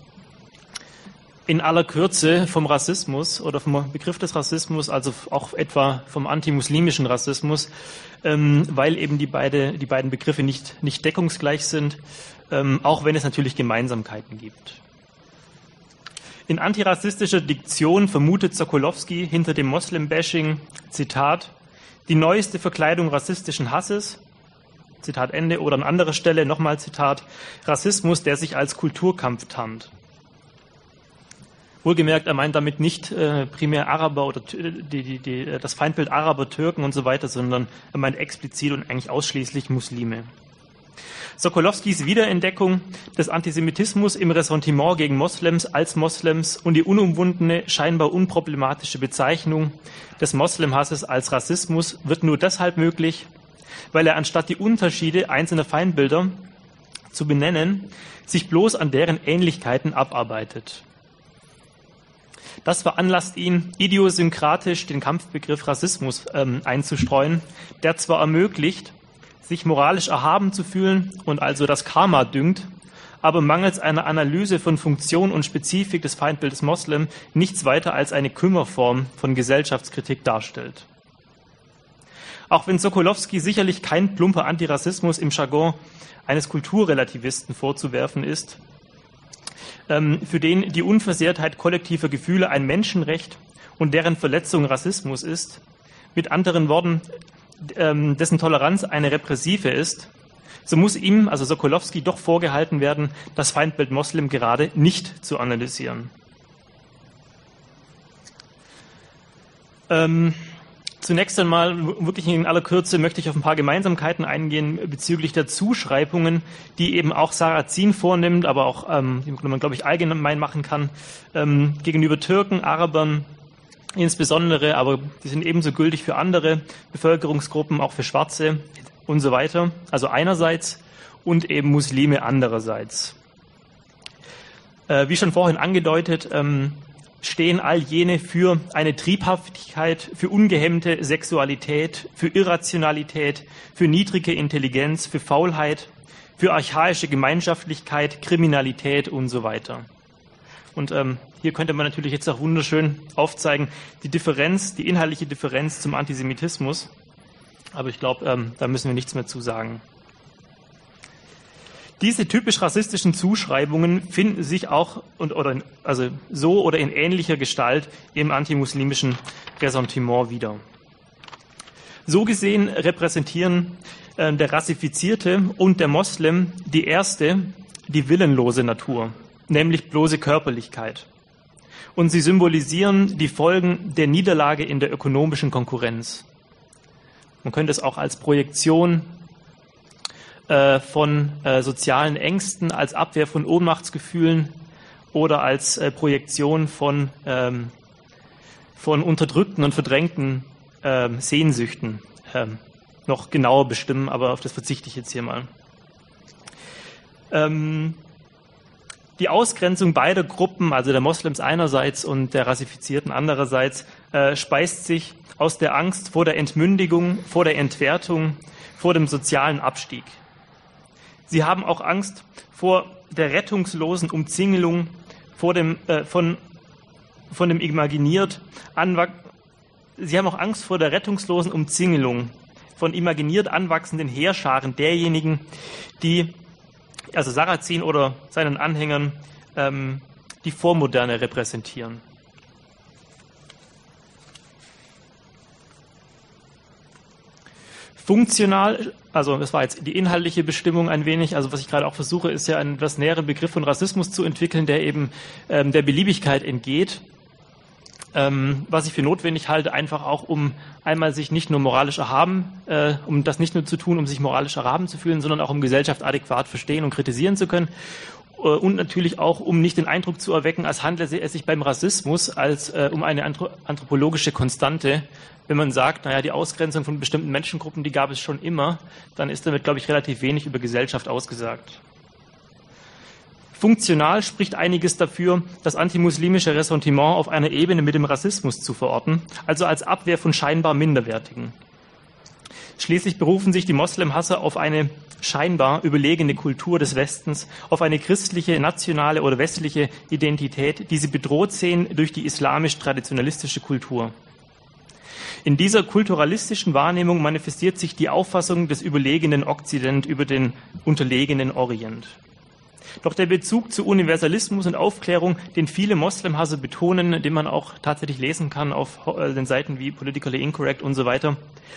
in aller Kürze vom Rassismus oder vom Begriff des Rassismus, also auch etwa vom antimuslimischen Rassismus, weil eben die beiden Begriffe nicht deckungsgleich sind, auch wenn es natürlich Gemeinsamkeiten gibt. In antirassistischer Diktion vermutet Sokolowski hinter dem Moslem-Bashing, Zitat, die neueste Verkleidung rassistischen Hasses, Zitat Ende, oder an anderer Stelle nochmal Zitat, Rassismus, der sich als Kulturkampf tarnt. Wohlgemerkt, er meint damit nicht primär Araber oder das Feindbild Araber, Türken und so weiter, sondern er meint explizit und eigentlich ausschließlich Muslime. Sokolowskis Wiederentdeckung des Antisemitismus im Ressentiment gegen Moslems als Moslems und die unumwundene, scheinbar unproblematische Bezeichnung des Moslemhasses als Rassismus wird nur deshalb möglich, weil er anstatt die Unterschiede einzelner Feindbilder zu benennen, sich bloß an deren Ähnlichkeiten abarbeitet. Das veranlasst ihn, idiosynkratisch den Kampfbegriff Rassismus einzustreuen, der zwar ermöglicht, sich moralisch erhaben zu fühlen und also das Karma düngt, aber mangels einer Analyse von Funktion und Spezifik des Feindbildes Moslem nichts weiter als eine Kümmerform von Gesellschaftskritik darstellt. Auch wenn Sokolowski sicherlich kein plumper Antirassismus im Jargon eines Kulturrelativisten vorzuwerfen ist, für den die Unversehrtheit kollektiver Gefühle ein Menschenrecht und deren Verletzung Rassismus ist, mit anderen Worten, dessen Toleranz eine repressive ist, so muss ihm, also Sokolowski, doch vorgehalten werden, das Feindbild Moslem gerade nicht zu analysieren. Zunächst einmal, wirklich in aller Kürze, möchte ich auf ein paar Gemeinsamkeiten eingehen bezüglich der Zuschreibungen, die eben auch Sarrazin vornimmt, aber auch, die man, glaube ich, allgemein machen kann, gegenüber Türken, Arabern, insbesondere, aber die sind ebenso gültig für andere Bevölkerungsgruppen, auch für Schwarze und so weiter. Also einerseits und eben Muslime andererseits. Wie schon vorhin angedeutet, stehen all jene für eine Triebhaftigkeit, für ungehemmte Sexualität, für Irrationalität, für niedrige Intelligenz, für Faulheit, für archaische Gemeinschaftlichkeit, Kriminalität und so weiter. Und hier könnte man natürlich jetzt auch wunderschön aufzeigen, die inhaltliche Differenz zum Antisemitismus. Aber ich glaube, da müssen wir nichts mehr zu sagen. Diese typisch rassistischen Zuschreibungen finden sich auch so oder in ähnlicher Gestalt im antimuslimischen Ressentiment wieder. So gesehen repräsentieren der Rassifizierte und der Moslem die erste, die willenlose Natur, nämlich bloße Körperlichkeit. Und sie symbolisieren die Folgen der Niederlage in der ökonomischen Konkurrenz. Man könnte es auch als Projektion von sozialen Ängsten, als Abwehr von Ohnmachtsgefühlen oder als Projektion von unterdrückten und verdrängten Sehnsüchten noch genauer bestimmen, aber auf das verzichte ich jetzt hier mal. Die Ausgrenzung beider Gruppen, also der Moslems einerseits und der Rassifizierten andererseits, speist sich aus der Angst vor der Entmündigung, vor der Entwertung, vor dem sozialen Abstieg. Sie haben auch Angst vor der rettungslosen Umzingelung, vor dem, von dem imaginiert Sie haben auch Angst vor der rettungslosen Umzingelung von imaginiert anwachsenden Heerscharen derjenigen, die, also Sarrazin oder seinen Anhängern, die Vormoderne repräsentieren. Funktional, also das war jetzt die inhaltliche Bestimmung ein wenig, also was ich gerade auch versuche, ist ja einen etwas näheren Begriff von Rassismus zu entwickeln, der eben der Beliebigkeit entgeht. Was ich für notwendig halte, einfach auch um einmal sich nicht nur moralisch erhaben, um das nicht nur zu tun, um sich moralisch erhaben zu fühlen, sondern auch um Gesellschaft adäquat verstehen und kritisieren zu können. Und natürlich auch, um nicht den Eindruck zu erwecken, als handle es sich beim Rassismus als um eine anthropologische Konstante. Wenn man sagt, naja, die Ausgrenzung von bestimmten Menschengruppen, die gab es schon immer, dann ist damit, glaube ich, relativ wenig über Gesellschaft ausgesagt. Funktional spricht einiges dafür, das antimuslimische Ressentiment auf einer Ebene mit dem Rassismus zu verorten, also als Abwehr von scheinbar Minderwertigen. Schließlich berufen sich die Moslemhasser auf eine scheinbar überlegene Kultur des Westens, auf eine christliche, nationale oder westliche Identität, die sie bedroht sehen durch die islamisch-traditionalistische Kultur. In dieser kulturalistischen Wahrnehmung manifestiert sich die Auffassung des überlegenen Okzident über den unterlegenen Orient. Doch der Bezug zu Universalismus und Aufklärung, den viele Moslemhasser betonen, den man auch tatsächlich lesen kann auf den Seiten wie Politically Incorrect und so weiter,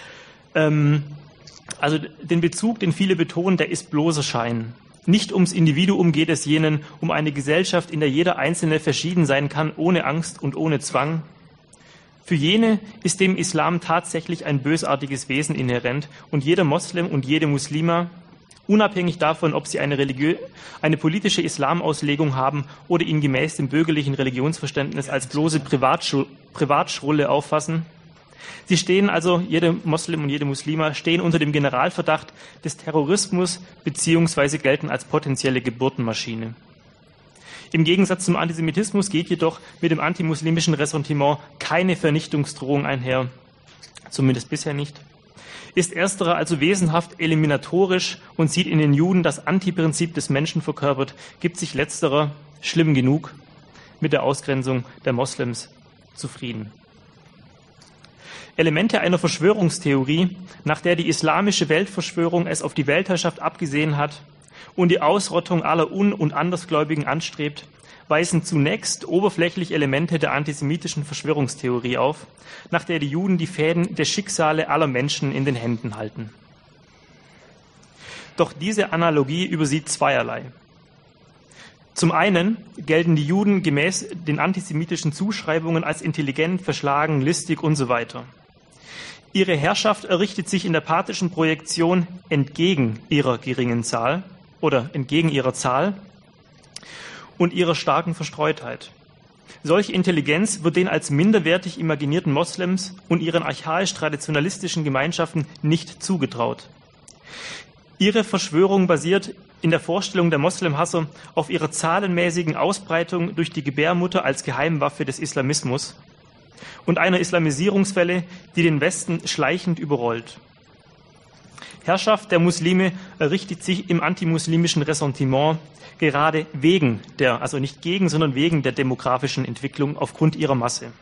also den Bezug, den viele betonen, der ist bloßer Schein. Nicht ums Individuum geht es jenen, um eine Gesellschaft, in der jeder Einzelne verschieden sein kann, ohne Angst und ohne Zwang. Für jene ist dem Islam tatsächlich ein bösartiges Wesen inhärent und jeder Moslem und jede Muslima, unabhängig davon, ob sie eine politische Islamauslegung haben oder ihn gemäß dem bürgerlichen Religionsverständnis als bloße Privatschrulle auffassen. Sie stehen also, jede Moslem und jede Muslima, stehen unter dem Generalverdacht des Terrorismus bzw. gelten als potenzielle Geburtenmaschine. Im Gegensatz zum Antisemitismus geht jedoch mit dem antimuslimischen Ressentiment keine Vernichtungsdrohung einher, zumindest bisher nicht. Ist ersterer also wesenhaft eliminatorisch und sieht in den Juden das Antiprinzip des Menschen verkörpert, gibt sich letzterer, schlimm genug, mit der Ausgrenzung der Moslems zufrieden. Elemente einer Verschwörungstheorie, nach der die islamische Weltverschwörung es auf die Weltherrschaft abgesehen hat und die Ausrottung aller Un- und Andersgläubigen anstrebt, weisen zunächst oberflächlich Elemente der antisemitischen Verschwörungstheorie auf, nach der die Juden die Fäden der Schicksale aller Menschen in den Händen halten. Doch diese Analogie übersieht zweierlei. Zum einen gelten die Juden gemäß den antisemitischen Zuschreibungen als intelligent, verschlagen, listig und so weiter. Ihre Herrschaft errichtet sich in der pathischen Projektion entgegen ihrer geringen Zahl oder entgegen ihrer Zahl und ihrer starken Verstreutheit. Solche Intelligenz wird den als minderwertig imaginierten Moslems und ihren archaisch-traditionalistischen Gemeinschaften nicht zugetraut. Ihre Verschwörung basiert in der Vorstellung der Moslemhasser auf ihrer zahlenmäßigen Ausbreitung durch die Gebärmutter als Geheimwaffe des Islamismus und einer Islamisierungswelle, die den Westen schleichend überrollt. Herrschaft der Muslime errichtet sich im antimuslimischen Ressentiment gerade wegen der, also nicht gegen, sondern wegen der demografischen Entwicklung aufgrund ihrer Masse.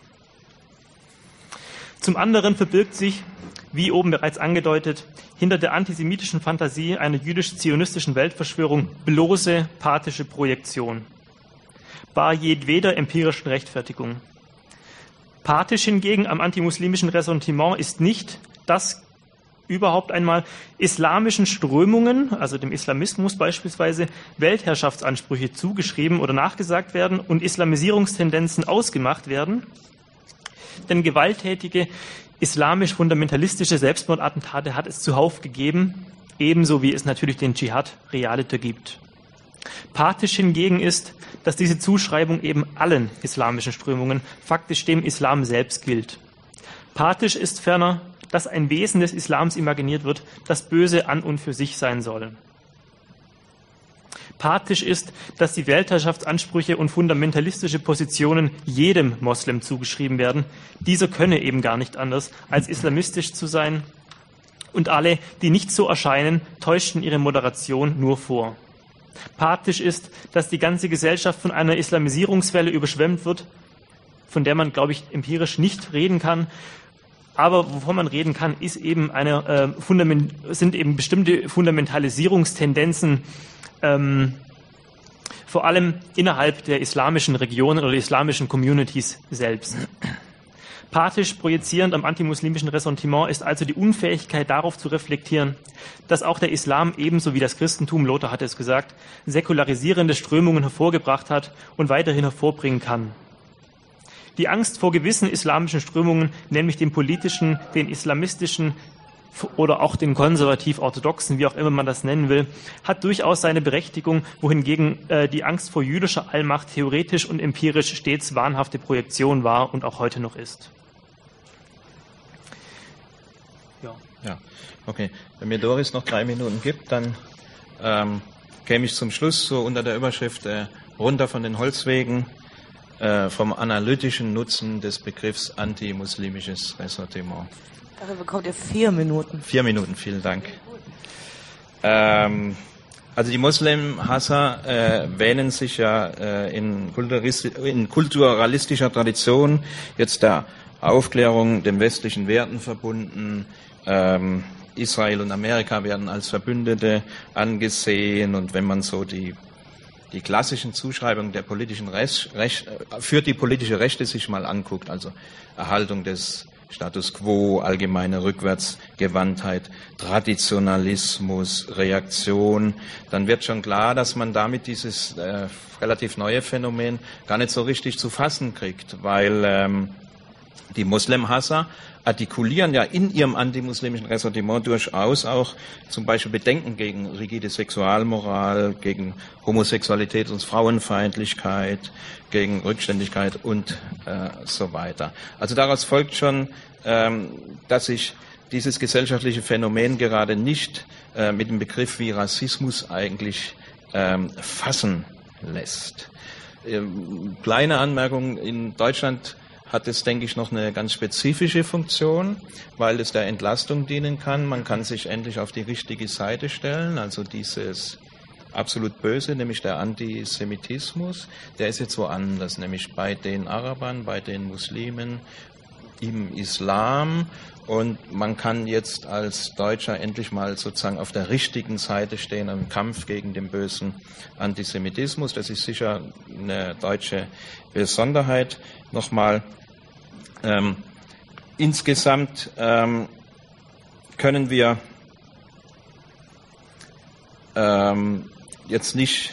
Zum anderen verbirgt sich, wie oben bereits angedeutet, hinter der antisemitischen Fantasie einer jüdisch-zionistischen Weltverschwörung bloße pathische Projektion, bar jedweder empirischen Rechtfertigung. Pathisch hingegen am antimuslimischen Ressentiment ist nicht das überhaupt einmal islamischen Strömungen, also dem Islamismus beispielsweise, Weltherrschaftsansprüche zugeschrieben oder nachgesagt werden und Islamisierungstendenzen ausgemacht werden. Denn gewalttätige islamisch-fundamentalistische Selbstmordattentate hat es zuhauf gegeben, ebenso wie es natürlich den Dschihad realiter gibt. Pathisch hingegen ist, dass diese Zuschreibung eben allen islamischen Strömungen, faktisch dem Islam selbst gilt. Pathisch ist ferner, dass ein Wesen des Islams imaginiert wird, das böse an und für sich sein soll. Pathisch ist, dass die Weltherrschaftsansprüche und fundamentalistische Positionen jedem Moslem zugeschrieben werden. Dieser könne eben gar nicht anders, als islamistisch zu sein. Und alle, die nicht so erscheinen, täuschten ihre Moderation nur vor. Pathisch ist, dass die ganze Gesellschaft von einer Islamisierungswelle überschwemmt wird, von der man, glaube ich, empirisch nicht reden kann. Aber wovon man reden kann, ist eben sind eben bestimmte Fundamentalisierungstendenzen, vor allem innerhalb der islamischen Regionen oder islamischen Communities selbst. Pathisch projizierend am antimuslimischen Ressentiment ist also die Unfähigkeit darauf zu reflektieren, dass auch der Islam ebenso wie das Christentum, Lothar hatte es gesagt, säkularisierende Strömungen hervorgebracht hat und weiterhin hervorbringen kann. Die Angst vor gewissen islamischen Strömungen, nämlich den politischen, den islamistischen oder auch den konservativ-orthodoxen, wie auch immer man das nennen will, hat durchaus seine Berechtigung, wohingegen die Angst vor jüdischer Allmacht theoretisch und empirisch stets wahnhafte Projektion war und auch heute noch ist. Ja, okay. Wenn mir Doris noch 3 Minuten gibt, dann käme ich zum Schluss so unter der Überschrift runter von den Holzwegen vom analytischen Nutzen des Begriffs antimuslimisches Ressentiment. Dafür bekommt ihr 4 Minuten. 4 Minuten, vielen Dank. Also die Muslimhasser wähnen sich ja in kulturalistischer Tradition jetzt der Aufklärung, den westlichen Werten verbunden. Israel und Amerika werden als Verbündete angesehen, und wenn man so die klassischen Zuschreibungen der politischen für die politische Rechte sich mal anguckt, also Erhaltung des Status quo, allgemeine Rückwärtsgewandtheit, Traditionalismus, Reaktion, dann wird schon klar, dass man damit dieses relativ neue Phänomen gar nicht so richtig zu fassen kriegt, weil die Muslimhasser artikulieren ja in ihrem antimuslimischen Ressentiment durchaus auch zum Beispiel Bedenken gegen rigide Sexualmoral, gegen Homosexualität und Frauenfeindlichkeit, gegen Rückständigkeit und so weiter. Also daraus folgt schon, dass sich dieses gesellschaftliche Phänomen gerade nicht mit dem Begriff wie Rassismus eigentlich fassen lässt. Kleine Anmerkung: In Deutschland hat es, denke ich, noch eine ganz spezifische Funktion, weil es der Entlastung dienen kann. Man kann sich endlich auf die richtige Seite stellen, also dieses absolut Böse, nämlich der Antisemitismus, der ist jetzt woanders, nämlich bei den Arabern, bei den Muslimen, im Islam, und man kann jetzt als Deutscher endlich mal sozusagen auf der richtigen Seite stehen im Kampf gegen den bösen Antisemitismus. Das ist sicher eine deutsche Besonderheit. Nochmal, insgesamt können wir jetzt nicht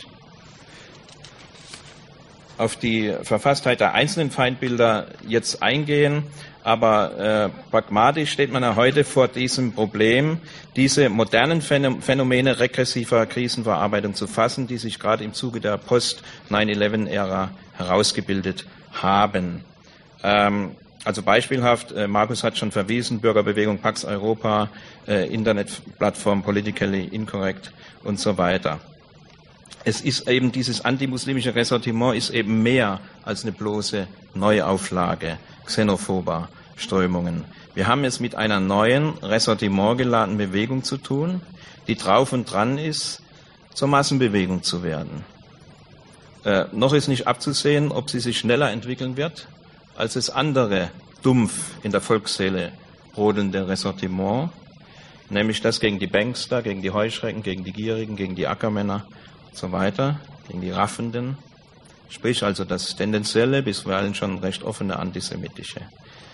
auf die Verfasstheit der einzelnen Feindbilder jetzt eingehen, aber pragmatisch steht man ja heute vor diesem Problem, diese modernen Phänomene regressiver Krisenverarbeitung zu fassen, die sich gerade im Zuge der Post-9/11-Ära herausgebildet haben. Also beispielhaft, Markus hat schon verwiesen, Bürgerbewegung Pax Europa, Internetplattform Politically Incorrect und so weiter. Es ist eben, dieses antimuslimische Ressentiment ist eben mehr als eine bloße Neuauflage xenophober Strömungen. Wir haben es mit einer neuen, ressentimentgeladenen Bewegung zu tun, die drauf und dran ist, zur Massenbewegung zu werden. Noch ist nicht abzusehen, ob sie sich schneller entwickeln wird, als das andere dumpf in der Volksseele brodelnde Ressentiment, nämlich das gegen die Bankster, gegen die Heuschrecken, gegen die Gierigen, gegen die Ackermänner und so weiter, gegen die Raffenden, sprich also das tendenzielle, bisweilen schon recht offene antisemitische.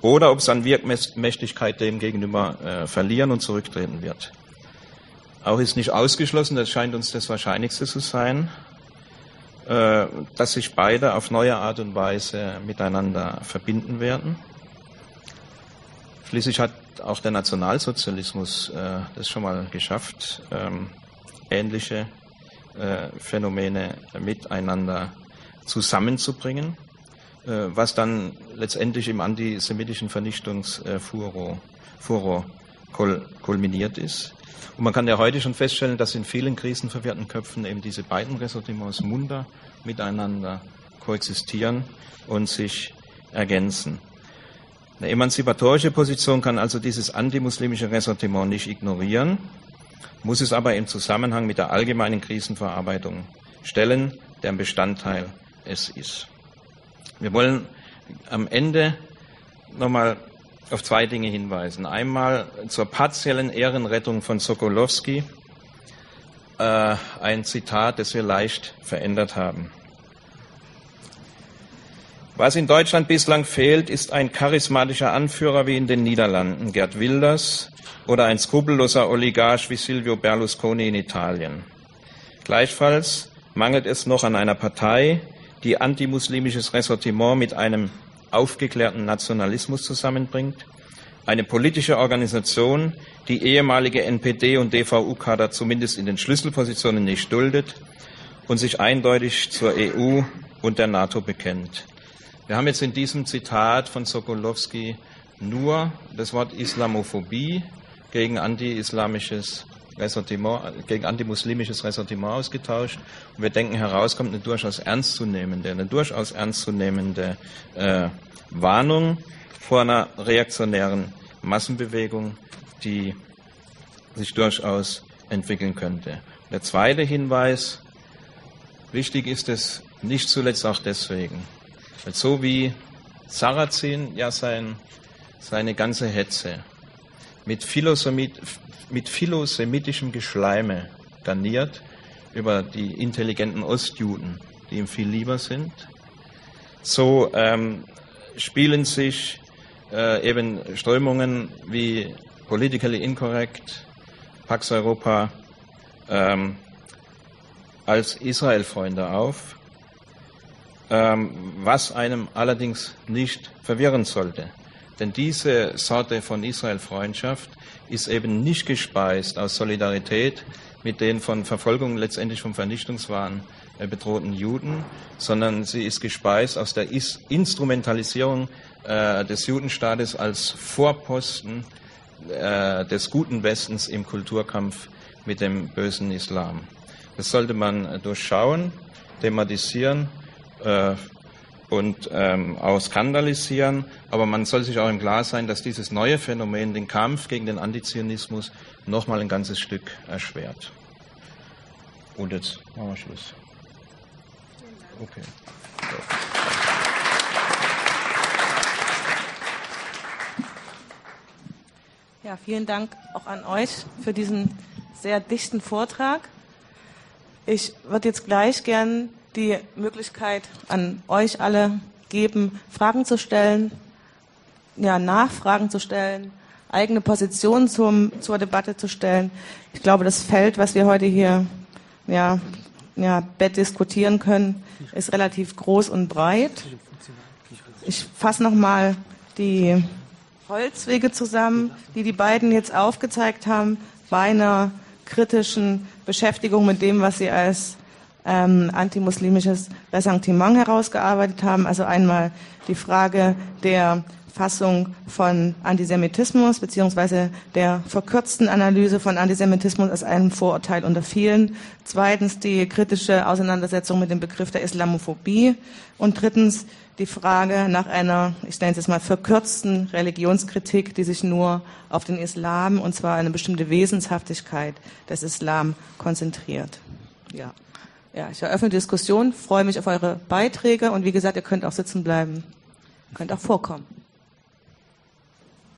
oder ob es an Wirkmächtigkeit dem gegenüber verlieren und zurücktreten wird. Auch ist nicht ausgeschlossen, das scheint uns das Wahrscheinlichste zu sein, dass sich beide auf neue Art und Weise miteinander verbinden werden. Schließlich hat auch der Nationalsozialismus das schon mal geschafft, ähnliche Phänomene miteinander zusammenzubringen, was dann letztendlich im antisemitischen Vernichtungsfuror kulminiert ist. Und man kann ja heute schon feststellen, dass in vielen krisenverwirrten Köpfen eben diese beiden Ressentiments munter miteinander koexistieren und sich ergänzen. Eine emanzipatorische Position kann also dieses antimuslimische Ressentiment nicht ignorieren, muss es aber im Zusammenhang mit der allgemeinen Krisenverarbeitung stellen, deren Bestandteil es ist. Wir wollen am Ende nochmal auf zwei Dinge hinweisen. Einmal zur partiellen Ehrenrettung von Sokolowski, ein Zitat, das wir leicht verändert haben. Was in Deutschland bislang fehlt, ist ein charismatischer Anführer wie in den Niederlanden, Geert Wilders, oder ein skrupelloser Oligarch wie Silvio Berlusconi in Italien. Gleichfalls mangelt es noch an einer Partei, die antimuslimisches Ressentiment mit einem aufgeklärten Nationalismus zusammenbringt, eine politische Organisation, die ehemalige NPD- und DVU-Kader zumindest in den Schlüsselpositionen nicht duldet und sich eindeutig zur EU und der NATO bekennt. Wir haben jetzt in diesem Zitat von Sokolowski nur das Wort Islamophobie gegen anti-islamisches Ressentiment, gegen antimuslimisches Ressentiment ausgetauscht. Und wir denken, heraus kommt eine durchaus ernstzunehmende Warnung vor einer reaktionären Massenbewegung, die sich durchaus entwickeln könnte. Der zweite Hinweis, wichtig ist es nicht zuletzt auch deswegen, weil so wie Sarrazin ja seine ganze Hetze mit philosemitischem Geschleime garniert über die intelligenten Ostjuden, die ihm viel lieber sind, so spielen sich eben Strömungen wie Politically Incorrect, Pax Europa als Israel-Freunde auf, was einem allerdings nicht verwirren sollte. Denn diese Sorte von Israel-Freundschaft ist eben nicht gespeist aus Solidarität mit den von Verfolgung, letztendlich vom Vernichtungswahn bedrohten Juden, sondern sie ist gespeist aus der Instrumentalisierung des Judenstaates als Vorposten des guten Westens im Kulturkampf mit dem bösen Islam. Das sollte man durchschauen, thematisieren und auch skandalisieren, aber man soll sich auch im Klaren sein, dass dieses neue Phänomen den Kampf gegen den Antizionismus nochmal ein ganzes Stück erschwert. Und jetzt machen wir Schluss. Okay. Ja, vielen Dank auch an euch für diesen sehr dichten Vortrag. Ich würde jetzt gleich gern die Möglichkeit an euch alle geben, Fragen zu stellen, ja, Nachfragen zu stellen, eigene Positionen zur Debatte zu stellen. Ich glaube, das Feld, was wir heute hier diskutieren können, ist relativ groß und breit. Ich fasse nochmal die Holzwege zusammen, die beiden jetzt aufgezeigt haben, bei einer kritischen Beschäftigung mit dem, was sie als antimuslimisches Ressentiment herausgearbeitet haben. Also einmal die Frage der Fassung von Antisemitismus beziehungsweise der verkürzten Analyse von Antisemitismus als einem Vorurteil unter vielen. Zweitens die kritische Auseinandersetzung mit dem Begriff der Islamophobie. Und drittens die Frage nach einer, ich nenne es jetzt mal, verkürzten Religionskritik, die sich nur auf den Islam und zwar eine bestimmte Wesenshaftigkeit des Islam konzentriert. Ja, ich eröffne die Diskussion, freue mich auf eure Beiträge und wie gesagt, ihr könnt auch sitzen bleiben, könnt auch vorkommen.